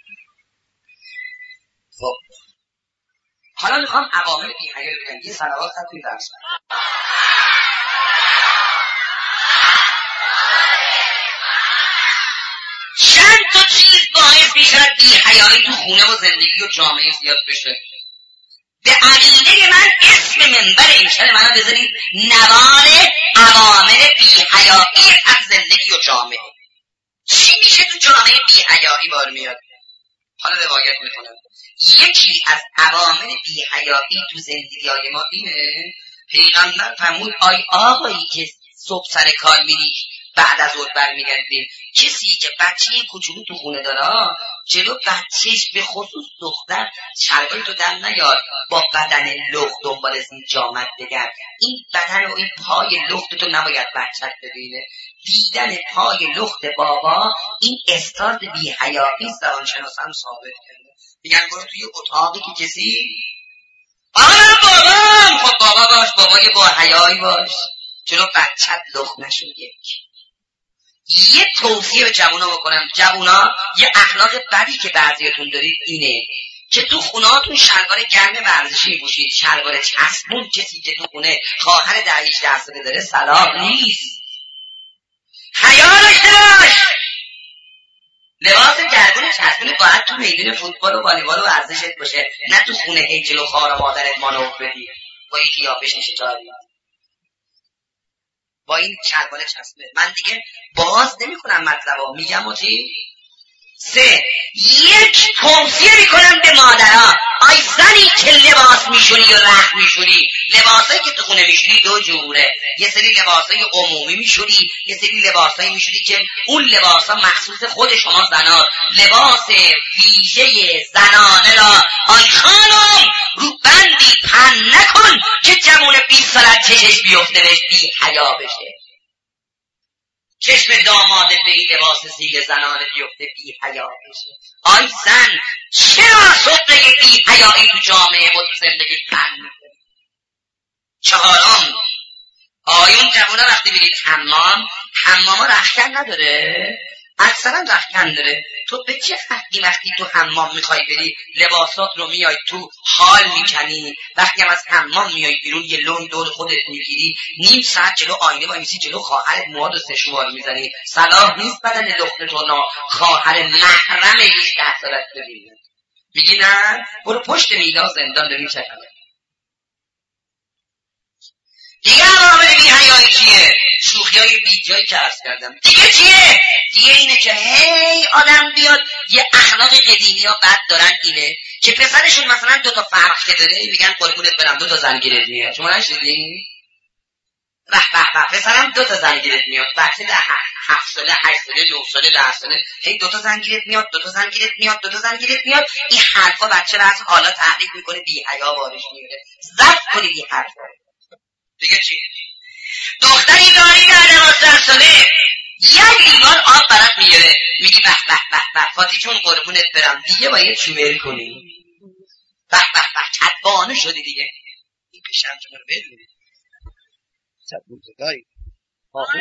B: خب حالا میخوام عوامل بی‌حیا رو بگم. یه صلوات خط توی درس چند تا چیز باعث میشن بی‌حیایی تو خونه و زندگی و جامعه زیاد بشه. به عقیده من اسم منبر امشب منو بذارید نوار عوامل بی‌حیایی از زندگی و جامعه. چی میشه تو جامعه بی‌حیایی بار میاد؟ حالا روایت میکنم. یکی از عوامل بی‌حیایی تو زندگی‌های ما اینه، پیغمبر فرمود آی آقایی که صبح سر کار میری بعد از ظهر برمیگردی، کسی که بچه کوچولو تو خونه داره جلو بچهش به خصوص دختر شلوار تو دم نیار، با بدن لخت دنبال از این جامد بگرد. این بدن و این پای لخت تو نباید بچت ببینه. دیدن پای لخت بابا این استارت بی‌حیایی زبانشناسان ثابت کرده. میگن برو توی اتاقی که کسی آره بابام، خب بابا باش، بابای با حیایی باش، چرا بچت لخت نشون. یک یه توصیه به جوونا بکنم. جوونا یه اخلاق بدی که بعضیاتون دارید اینه که تو خونهاتون شلوار گرم ورزشی پوشید، شلوار چسبون. کسی که تو خونه خواهر ده هجده ساله داره صلاح نیست. حیا داشته باش. لباس گردون چسبون باید تو میدون فوتبال و والیبال و ورزشت باشه، نه تو خونه هی جلو خواهر و مادرت مانور بدی با این قیافش نشجاری، با این شلوار چسبه. من دیگه باز نمی کنم مطلبا، میگم و چی؟ سه، یک توصیه میکنم به مادرها. آی زنی که لباس میشونی و رخت میشونی، لباسایی که تو خونه میشونی دو جوره. یه سری لباسای عمومی میشونی، یه سری لباسایی میشونی که اون لباسا مخصوص خود شما زنان. لباس ویژه زنانه را آی خانم رو بندی پن نکن که جوون بیست سالت چشش بیفته بهش بی حیا بشه. چشم داماده به این لباس زیر زنانه بیفته بی حیا بشه. آی زن چرا صدقه بی حیایی تو جامعه بود زندگی پن میکنی؟ چهارم، آیون جوونا وقتی برید حمام، حماما رختکن نداره؟ اکثرا رختکن داره. تو به چه حقی وقتی تو حمام میخوای بری لباسات رو میای تو حال میکنی؟ وقتی هم از حمام میای بیرون یه لون دور خودت میگیری، نیم ساعت جلو آینه وایسی جلو خواهرت موهات و سشوار میزنی. صلاح نیست بدن لخت تو نا خواهر محرم هجده سالت ببینی. میگی نه برو پشت میلا زندان ببین چه خبره. دیگه عوامل بی حیایی چیه؟ شوخی های بی جایی که عرض کردم. دیگه چیه؟ دیگه اینه که هی آدم بیاد یه اخلاق قدیمی ها بد دارن، اینه که پسرشون مثلا دوتا فرخته داره میگن قربونت برم دوتا زنگیرت میاد. شما نشدید؟ به به به پسرم دوتا زنگیرت میاد. بچه ده هفت ساله هشت ساله نه ساله ده ساله هی دوتا زنگیرت میاد دوتا زنگیرت میاد دوتا زنگیرت میاد. این حرفا بچه رو از حالا تحریک میکنه، بی حیا بارش میاره. ضبط کنید این حرفا. دیگه چی؟ دختری داری در دوازده ساله یک لیوان آب برات میاره، میگی به به به به فاتی چون قربونت برم دیگه باید شوهر کنی. به به به چدبانه شدی دیگه. این پیشم تو رو بدونی چد موزگاری آخو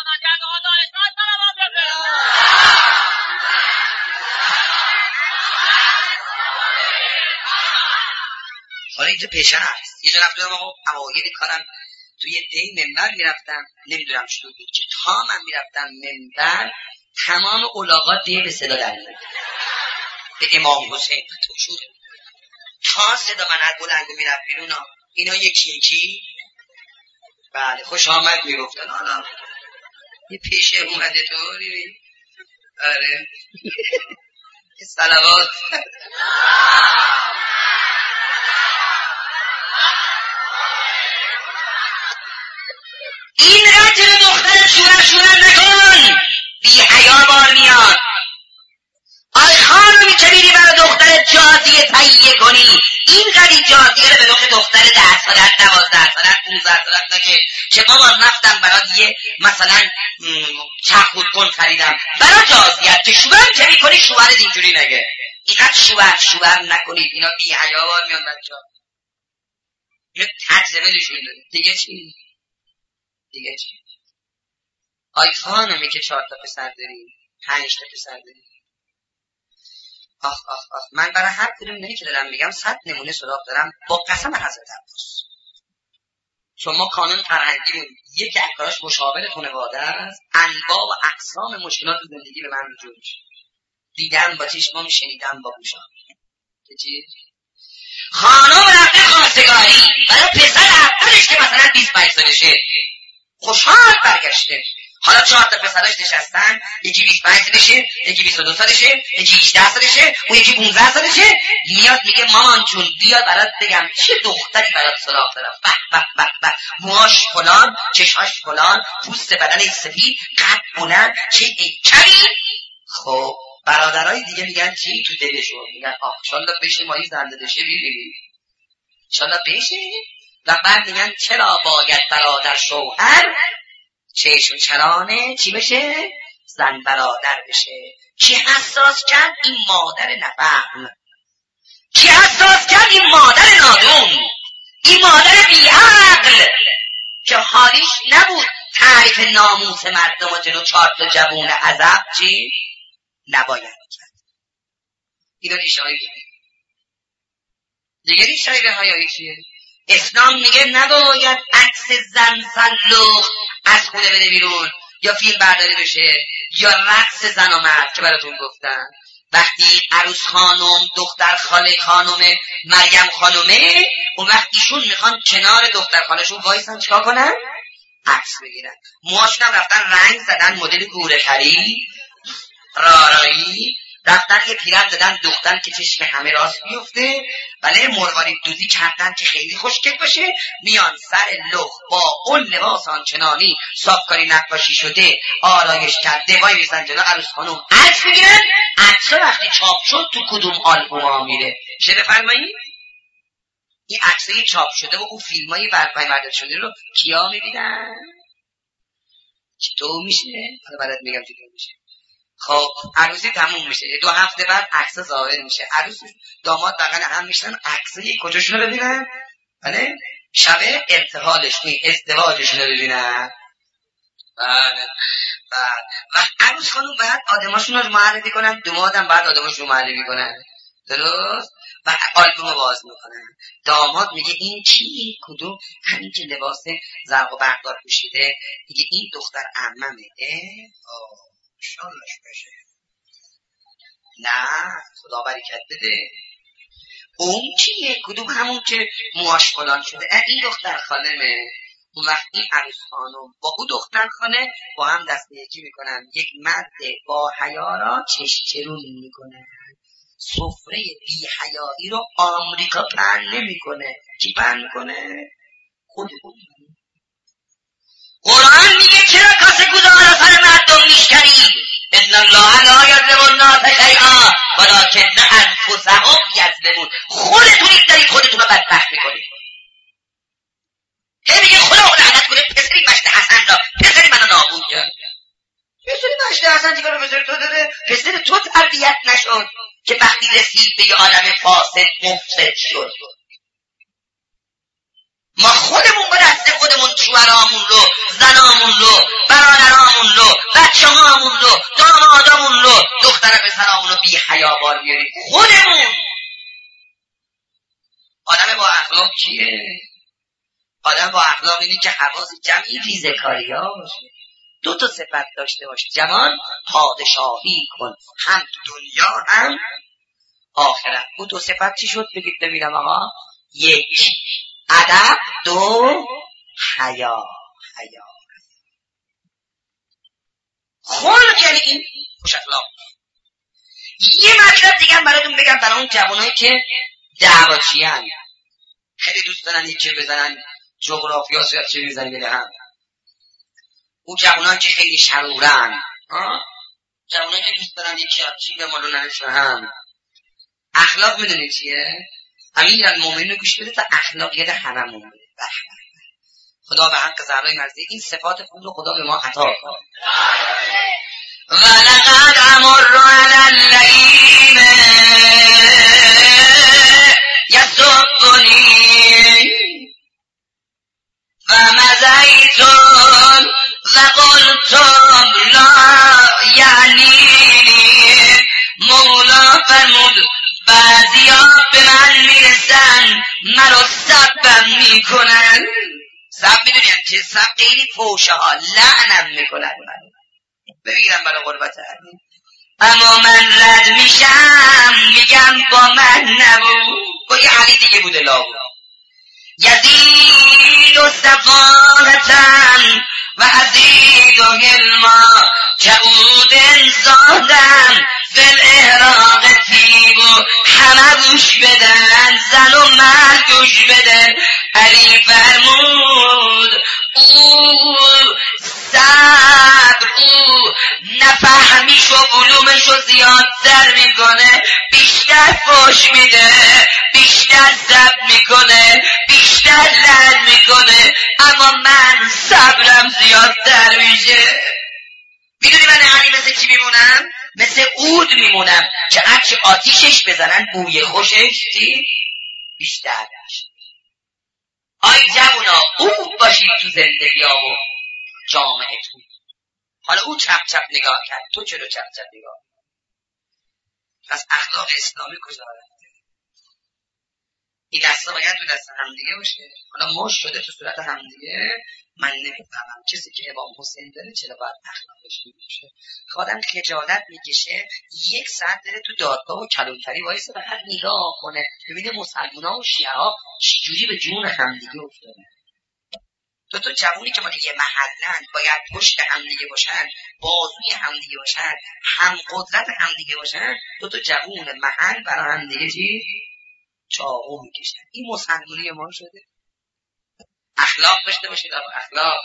B: حالا اینجا پیشن هست. یه جا رفتم آقا اوایل کارم توی دی منبر میرفتم، نمیدونم چطور بود که تا من میرفتم منبر تمام الاغا دی به صدا در میاد به امام حسین تو شد تا صدا من از بلند میرفت بیرون. اینا یکی یکی بله خوش آمد میگفتن. حالا یه پیشه اومده طوری آره صلوات این رجل دختر شورر شورر نکن، بی حیا بار میاد. آی خانمی که میری برای دختر جازیه تهیه کنی، این قدی جازیه رو به نوع دختر ده سالت دوازده سالت پونزده سالت نکه که بابا رفتم برای یه مثلا چخود کن خریدم برای جازیت که شوهر که میکنی شوهرت اینجوری نگه. اینقدر شوهر شوهر نکنید، اینا بی حیا بار میاد بچه ها. اینو تجربه نشون داره. دیگه چی؟ دیگه چی؟ آی خانمی که چهار تا پسر داری، پنج تا پسر داری، آخ آخ آخ من برای هر کدوم نمی که دارم میگم صد نمونه سراغ دارم با قسم حضرت عباس. چون ما کانون فرهنگیمون یکی از کاراش مشاور خانواده است، انواع و اقسام مشکلات زندگی به من رجوع میشه. دیدم با چشمام، شنیدم با گوشام. که چی؟ خانم رفته خواستگاری برای پسر اولش که مثلا بیست و پنج سالشه خوشحال برگشته. حالا چهار تا پسراش نشستن، یکی بیست و پنج سالشه، یکی بیست و دو سالشه، یکی هجده سالشه، اون یکی پانزده سالشه. میاد میگه مامان جون بیا برات بگم چه دختری برات سراغ دارم. به به به به موهاش فلان، چشماش فلان، پوست بدنش سفید، قد بلند، چه هیکلی. خب برادرای دیگه میگن چی تو دلشون؟ میگن آخ انشالله بشه مایی زنده دشه ببینیم، انشالله بشه. و بعد میگن چرا باید برادر شوهر چشم چرانه چی بشه؟ زن برادر بشه. کی حساس کرد؟ این مادر نفهم. کی حساس کرد؟ این مادر نادون، این مادر بیعقل که حالیش نبود تعریف ناموس مردم و جلو چهار تا جوون عذب چی؟ نباید کرد. اینو ریشه‌های دیگه دیگه ریشه‌های بهایایی چیه؟ اسلام میگه نباید عکس زن سلوخ از خونه بده بیرون یا فیلم برداری بشه یا رقص زن و مرد که براتون گفتم. وقتی عروس خانم دختر خاله خانمه مریم خانمه اون وقت ایشون میخوان کنار دختر خالشون وایسن چیکار کنن؟ عکس بگیرن. موهاشون هم رفتن رنگ زدن مدل گورخری رارایی، رفتن یه پیرن دادن دختن که چشم همه راست بیفته، بله مروارید دوزی کردن که خیلی خوشگل باشه، میان سر لخ با اون لباس آنچنانی صافکاری نقاشی شده آرایش کرده وای میسن جلو عروس خانم عکس میگیرن. عکس‌ها وقتی چاپ شد تو کدوم آلبوم ها میره؟ چه بفرمایید؟ این عکسای چاپ شده و اون فیلمای برپای برداری شده رو کیا میبینن؟ چطور میشه؟ حالا برات میگم چطور میشه. خب عروسی تموم میشه، دو هفته بعد عکس ظاهر میشه، عروس داماد بغل هم میشن، عکسای کجاشون رو ببینن؟ بله شب ارتحالش نی ازدواجشون رو ببینن. بله بعد و عروس خانم بعد آدماشون رو معرفی کنن، دامادم بعد آدماشون رو معرفی کنن، درست؟ و آلبوم باز میکنن. داماد میگه این چی؟ کدوم؟ همین که لباس زرق و برقدار پوشیده، میگه این دختر عممه. اه شالش بشه. نه خدا برکت بده. اون چیه؟ کدوم؟ همون که موهاش فلان شده. این دختر خانمه. اون وقت این عروس خانم با اون دختر خانه با هم دست یکی میکنن، یک مرد با حیا را چشچرون میکنن. سفره بی حیایی رو آمریکا پهن نمیکنه. کی پهن میکنه؟ خودمون. قرآن میگه چرا کاسه کوزه ها را سر مردم میشکنید؟ ان الله لا یظلم الناس شیئا ولکن انفسهم یظلمون. خودتونید دارید خودتون رو بدبخت میکنید. هی میگه خدا لعنت کنه پسری مجد حسن را، پسری منو نابود کرد. پسری مجد حسن دیگه رو پسر تو داده، پسر تو تربیت نشد که وقتی رسید به یه عالم فاسد مفسد شد. ما خودمون با دست خودمون شوهرامون رو، زنامون رو، برادرامون رو، بچه هامون رو، دامادامون رو، دختر پسرامون رو بی حیا بار بیاریم. خودمون. آدم با اخلاق کیه؟ آدم با اخلاق اینه که حواس جمعی ریزکاری ها باشه، دو تا صفت داشته باشه. جوان پادشاهی کن، هم دنیا هم آخرت. اون دو صفت چی شد؟ بگید ببینم آقا. یک ادب، دو حیا. حیا خلق یعنی این خوش اخلاق. یه مطلب دیگه هم براتون بگم برای اون جوانایی که دعواشیان، خیلی دوست دارن یکی بزنن جغرافیا سیاست چه میزنن بده هم. اون جوانایی که خیلی شرورن، جوانایی که دوست دارن یکی چی به مالو ننشون هم. اخلاق میدونی چیه؟ امیر المومنین رو گوش بده تا اخلاقیت هممون بده. خدا به حق زهرای مرضی این صفات خوب رو خدا به ما عطا کنه. ولقد امر علی اللئیم یسبنی و مزیتون و قلتم لا یعنی مولا فرمود بعضی ها به من میرسن مرا سبم میکنن. سب میدونیم چه سب؟ خیلی فوشه ها لعنم میکنن. ببینم برای قربت علی، اما من رد میشم میگم با من نبود، با یه علی دیگه بوده لاغو. یزید و صفانتن و عزید و علما کعود زادم فل احراق تیب و همه گوش بدن، زن و مرد گوش بدن. علی فرمود او صبر، او نفهمیش و علومشو زیادتر میکنه، بیشتر فوش میده، بیشتر صبر میکنه، بیشتر لعن میکنه، اما من صبرم زیادتر میشه. میدونی من علی مثل چی میمونم؟ مثل عود میمونم که هرچی آتیشش بزنن بوی خوشش چی؟ بیشتر میشه. آی جوونا عود باشید تو زندگی ها و جامعتون. حالا او چپ چپ نگاه کرد، تو چرا چپ چپ نگاه؟ پس اخلاق اسلامی کجا رفته؟ این دستا باید تو دست همدیگه باشه. حالا مش شده تو صورت همدیگه. من نمیفهمم کسی که امام حسین داره چرا باید اخلاقش میشه؟ آدم خجالت میکشه یک ساعت داره تو دادگاه و کلانتری وایسه فقط نگاه کنه ببینه مسلمان‌ها و شیعه ها چجوری به جون همدیگه افتادن. تو تو جوونی که مال یه محلن باید پشت همدیگه باشن، بازوی همدیگه باشن، هم قدرت همدیگه باشن، تو تو جوون محل برای همدیگه چی؟ چاقو میکشن. این مسلمانی ما شده. اخلاق داشته باشید. اخلاق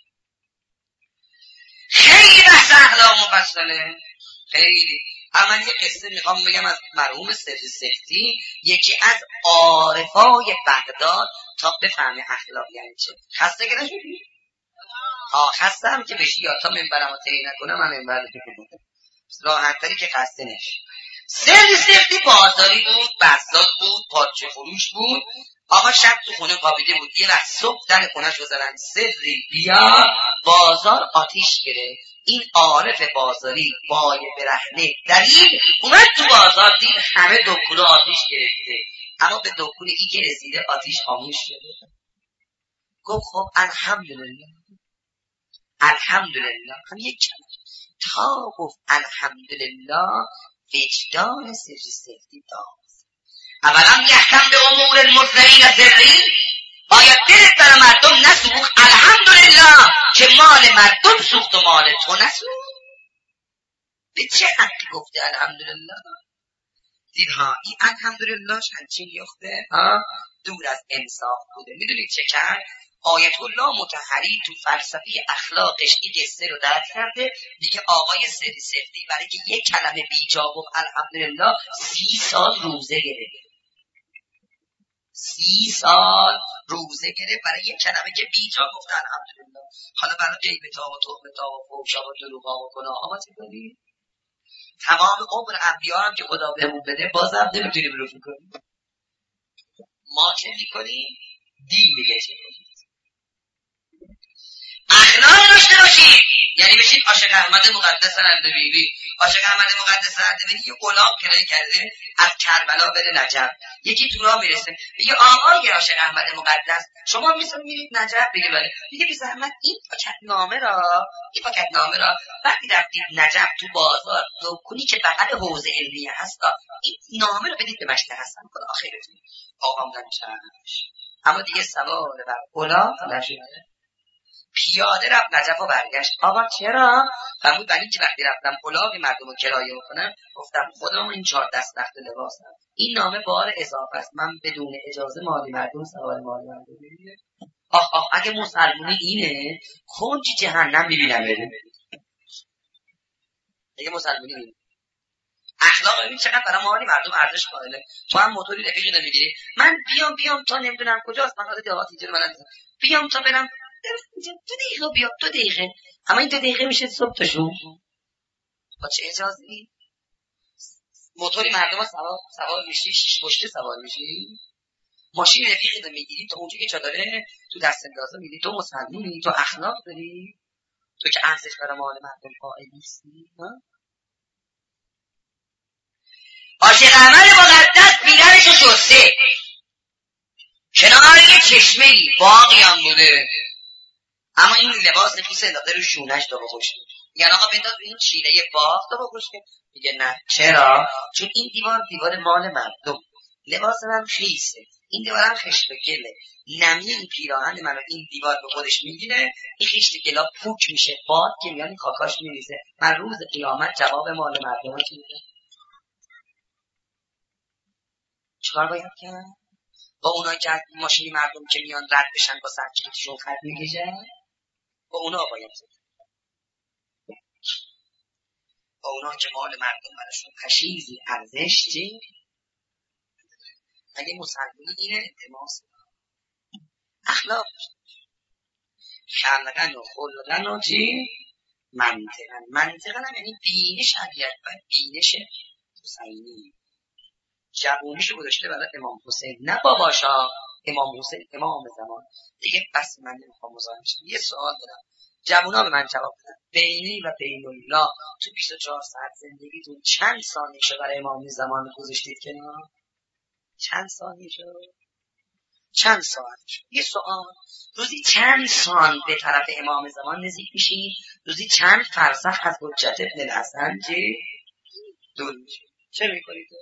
B: خیلی بحث اخلاق مفصله، خیلی. اما یه قصه میخوام بگم از مرحوم سفی سفتی، یکی از عارفای بغداد، تا بفهمه اخلاق یعنی چه. خسته که نشدی؟ آه خسته هم که بشی یا تا منبرم رو طی نکنم من منبر رو طی کنم راحت تری که خسته نشی. سفی سفتی بازاری بود، بساط بود، پادچه فروش بود. آقا شب تو خونه خوابیده بود. یه وقت صبح در خونه‌ش بزنن سفری بیا بازار آتیش گرفت. این عارف بازاری بای برهنه دلیل اومد تو بازار دید همه دکونه آتیش گرفته، اما به دکونه ای که رسیده آتیش خاموش شده. گفت خب الحمدلله الحمدلله. هم یک کلمه تا گفت الحمدلله وجدان سفری سفتی داد. اولا یحکم به امور المسلمین سری، باید دلت برای مردم نسوخت الحمدلله که مال مردم سوخت و مال تو نسوخت. به چه حقی گفته الحمدلله؟ دیدها این الحمدلله همچین یخته دور از انصاف بوده. میدونید چه کرد؟ آیت الله مطهری تو فلسفه اخلاقش این قصه رو درک کرده. میگه آقای سفی سفتی برای که یک کلمه بیجا گفت الحمدلله سی سال روزه گرفت. سی سال روزه گرفت برای یک کلمه که بیجا گفت الحمدلله. حالا برای غیبت‌ها و تهمت‌ها و فحشا و دروغ‌ها و گناه‌ها ما چه کنیم؟ تمام عمر انبیا هم که خدا بهمون بده بازم نمیتونیم رفع کنیم. ما چه میکنیم؟ دین میگه چه کنیم. اخلاق داشته باشید یعنی بشید عاشق احمد مقدس اردبیلی. عاشق احمد مقدس اردبیلی یه غلام کرایه کرده از کربلا بره نجف. یکی تو راه میرسه میگه آقای عاشق احمد مقدس شما میسون میرید نجف؟ بگه بله. میگه بی زحمت این پاکت نامه را این پاکت نامه را وقتی رفتید نجف تو بازار دکونی که بغل حوزه علمیه هست این نامه رو بدید به مشت حسن خدا خیرتون. آقا هم چش اما دیگه سوار بر غلام نشده. پیاده رفت نجف و برگشت. آقا چرا؟ فرمود برای اینکه وقتی رفتم الاغ مردم رو کرایه بکنم گفتم خودم این چهار دست تخت لباسم این نامه بار اضافه است، من بدون اجازه مالی مردم سوار مالی مردم ببینه. آخ آخ اگه مسلمونی اینه کنج جهنم میبینم بده. اگه مسلمونی اینه اخلاق ببین چقدر برای مالی مردم ارزش قائله. تو هم موتوری رفیقی نمیگیری من بیام بیام تا نمیدونم کجاست، من حالا دیوات اینجا من بیام تا برم دو دقیقه بیا دو دقیقه اما این دو دقیقه میشه صبح تا شو با چه اجازه ای؟ موتوری مردم ها سوار سوار میشی شش پشته سوار میشی ماشین رفیقی رو میگیری تا اونجا که چادره تو دست اندازه میدی تو مسلمونی تو اخلاق داری تو که ارزش برای مال مردم قائل نیستی. عاشق احمد مقدس بیرنشو شسته کنار یه چشمه ای باقی هم بوده اما این لباس خیس انداخته رو شونش تا بخوشه. یعنی آقا بنداز این چینه یه باغ تا بخوشه. میگه نه. چرا؟ چون این دیوار دیوار مال مردم، لباس من خیسه، این دیوارم خشت گله، نمی این پیراهن منو این دیوار به خودش میگیره، این خشت گلا پوک میشه باد که میان این خاکاش میریزه. من روز قیامت جواب مال مردم رو میده. چیکار باید کرد؟ با اونایی که ماشینی مردم که میان رد بشن با سرکیتشون خط میگیجه با اونا باید با اونا که مال مردم براشون پشیزی ارزش چی؟ اگه مسلمانی اینه التماس اخلاق خلقن و خلقن و چی؟ منطقن. منطقن هم یعنی بینش شریعت و بینش حسینی. جوونیشو گذاشته برای امام حسین نه باباشا امام حسین امام زمان دیگه. بس من نمیخوام مزاحم شم. یه سوال دارم جوونا به من جواب بدن بینی و بین‌الله تو بیست و چهار ساعت زندگیتون چند ثانیه شو برای امام زمان گذاشتید کنار؟ چند ثانیه شو؟ چند ساعت شو؟ یه سوال، روزی چند سان به طرف امام زمان نزدیک میشی؟ روزی چند فرسخ از حجت ابن الحسن چی؟ دور میشی. چه میکنی تو؟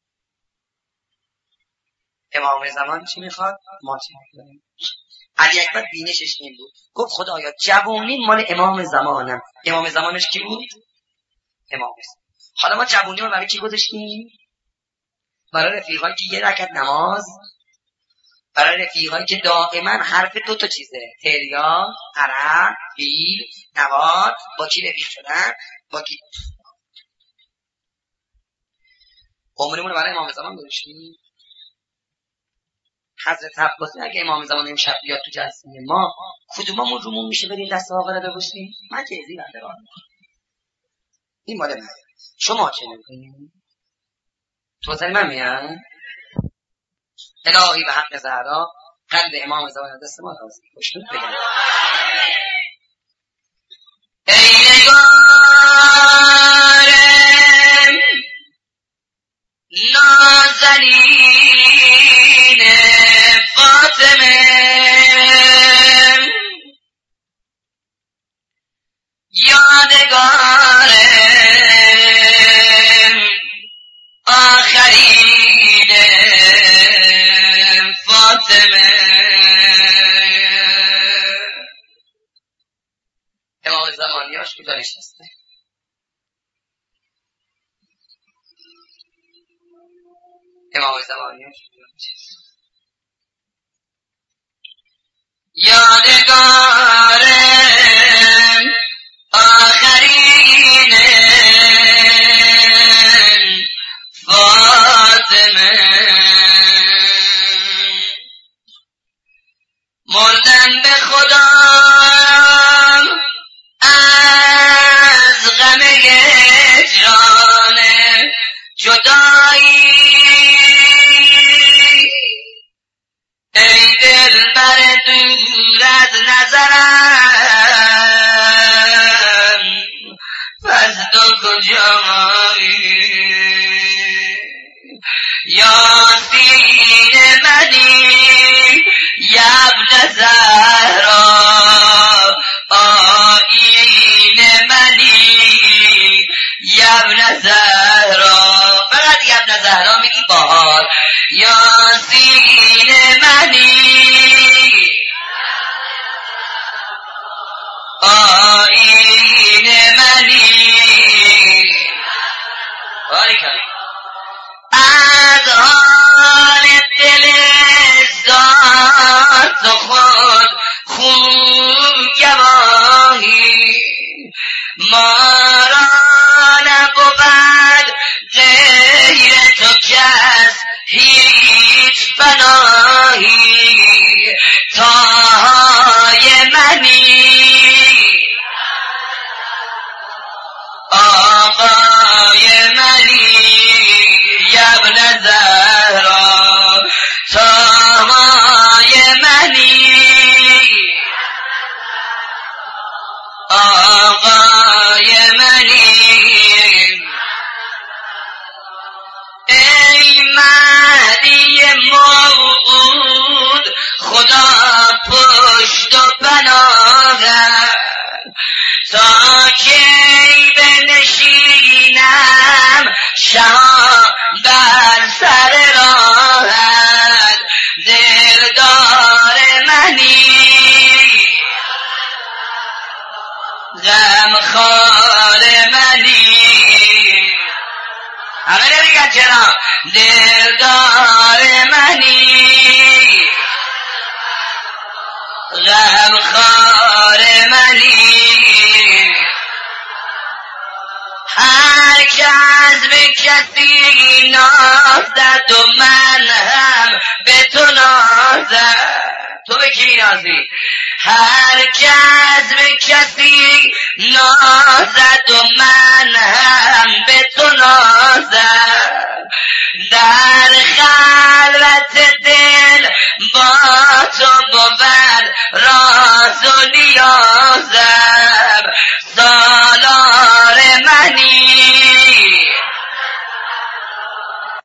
B: امام زمان چی میخواد؟ ما چی میکنیم؟ علی اکبر بینشش این بود، گفت خدایا جوانی مال امام زمانم. امام زمانش کی بود؟ امام زمان. حالا ما جوانی رو برای کی گذاشتیم؟ برای رفیقایی که یه رکعت نماز، برای رفیقایی که دائما حرف دو تا چیزه، تریا، عرق، بیل، نوار، با کی رفیق شدن؟ با کی؟ عمرمون رو برای امام زمان گذاشتیم. حضرت عباسی اگه امام زمان امشب بیاد تو جلسه ما، کدوممون رومون میشه بریم دست آقا رو ببوسیم؟ من که ازی بنده راه این مال من. شما چه میکنید؟ توصیل من میان الهی به حق زهرا قلب امام زمان دست ما راضی خوشنود بگم. ای نگارم نازنین فاطمه، یادگارم آخرین فاطمه. امام زمانیاش کجا نشسته؟ امام زمانیاش کجا نشسته؟ یادگارم آخرین فاطمه، مردن به خدا از غم هجران جدایی، ای دل بر دور از نظرم پس تو کجایی؟ یاسین منی یبن زهرا، آیین منی یبن زهرا، فقط یبن زهرا میگی باحال. یاسین منی آیین منی، باریکلا. از حال دل ذات خود خوب گواهی، ما را نبود غیر تو کس هیچ پناهی، تاهای منی آقای منی یبن زهرا، تاهای منی آقای منی. ای مهدی موعود خدا پشت و پناهت، تا کی بنشینم شها بر سر راهت، دلدار منی غمخوار منی. همه نمیگن چرا؟ دلدار منی غمخوار منی. هر کس به کسی نازد و من هم به تو نازد. تو به کی نازی؟ هر کس به کسی نازد و من هم به تو نازد. در خلوت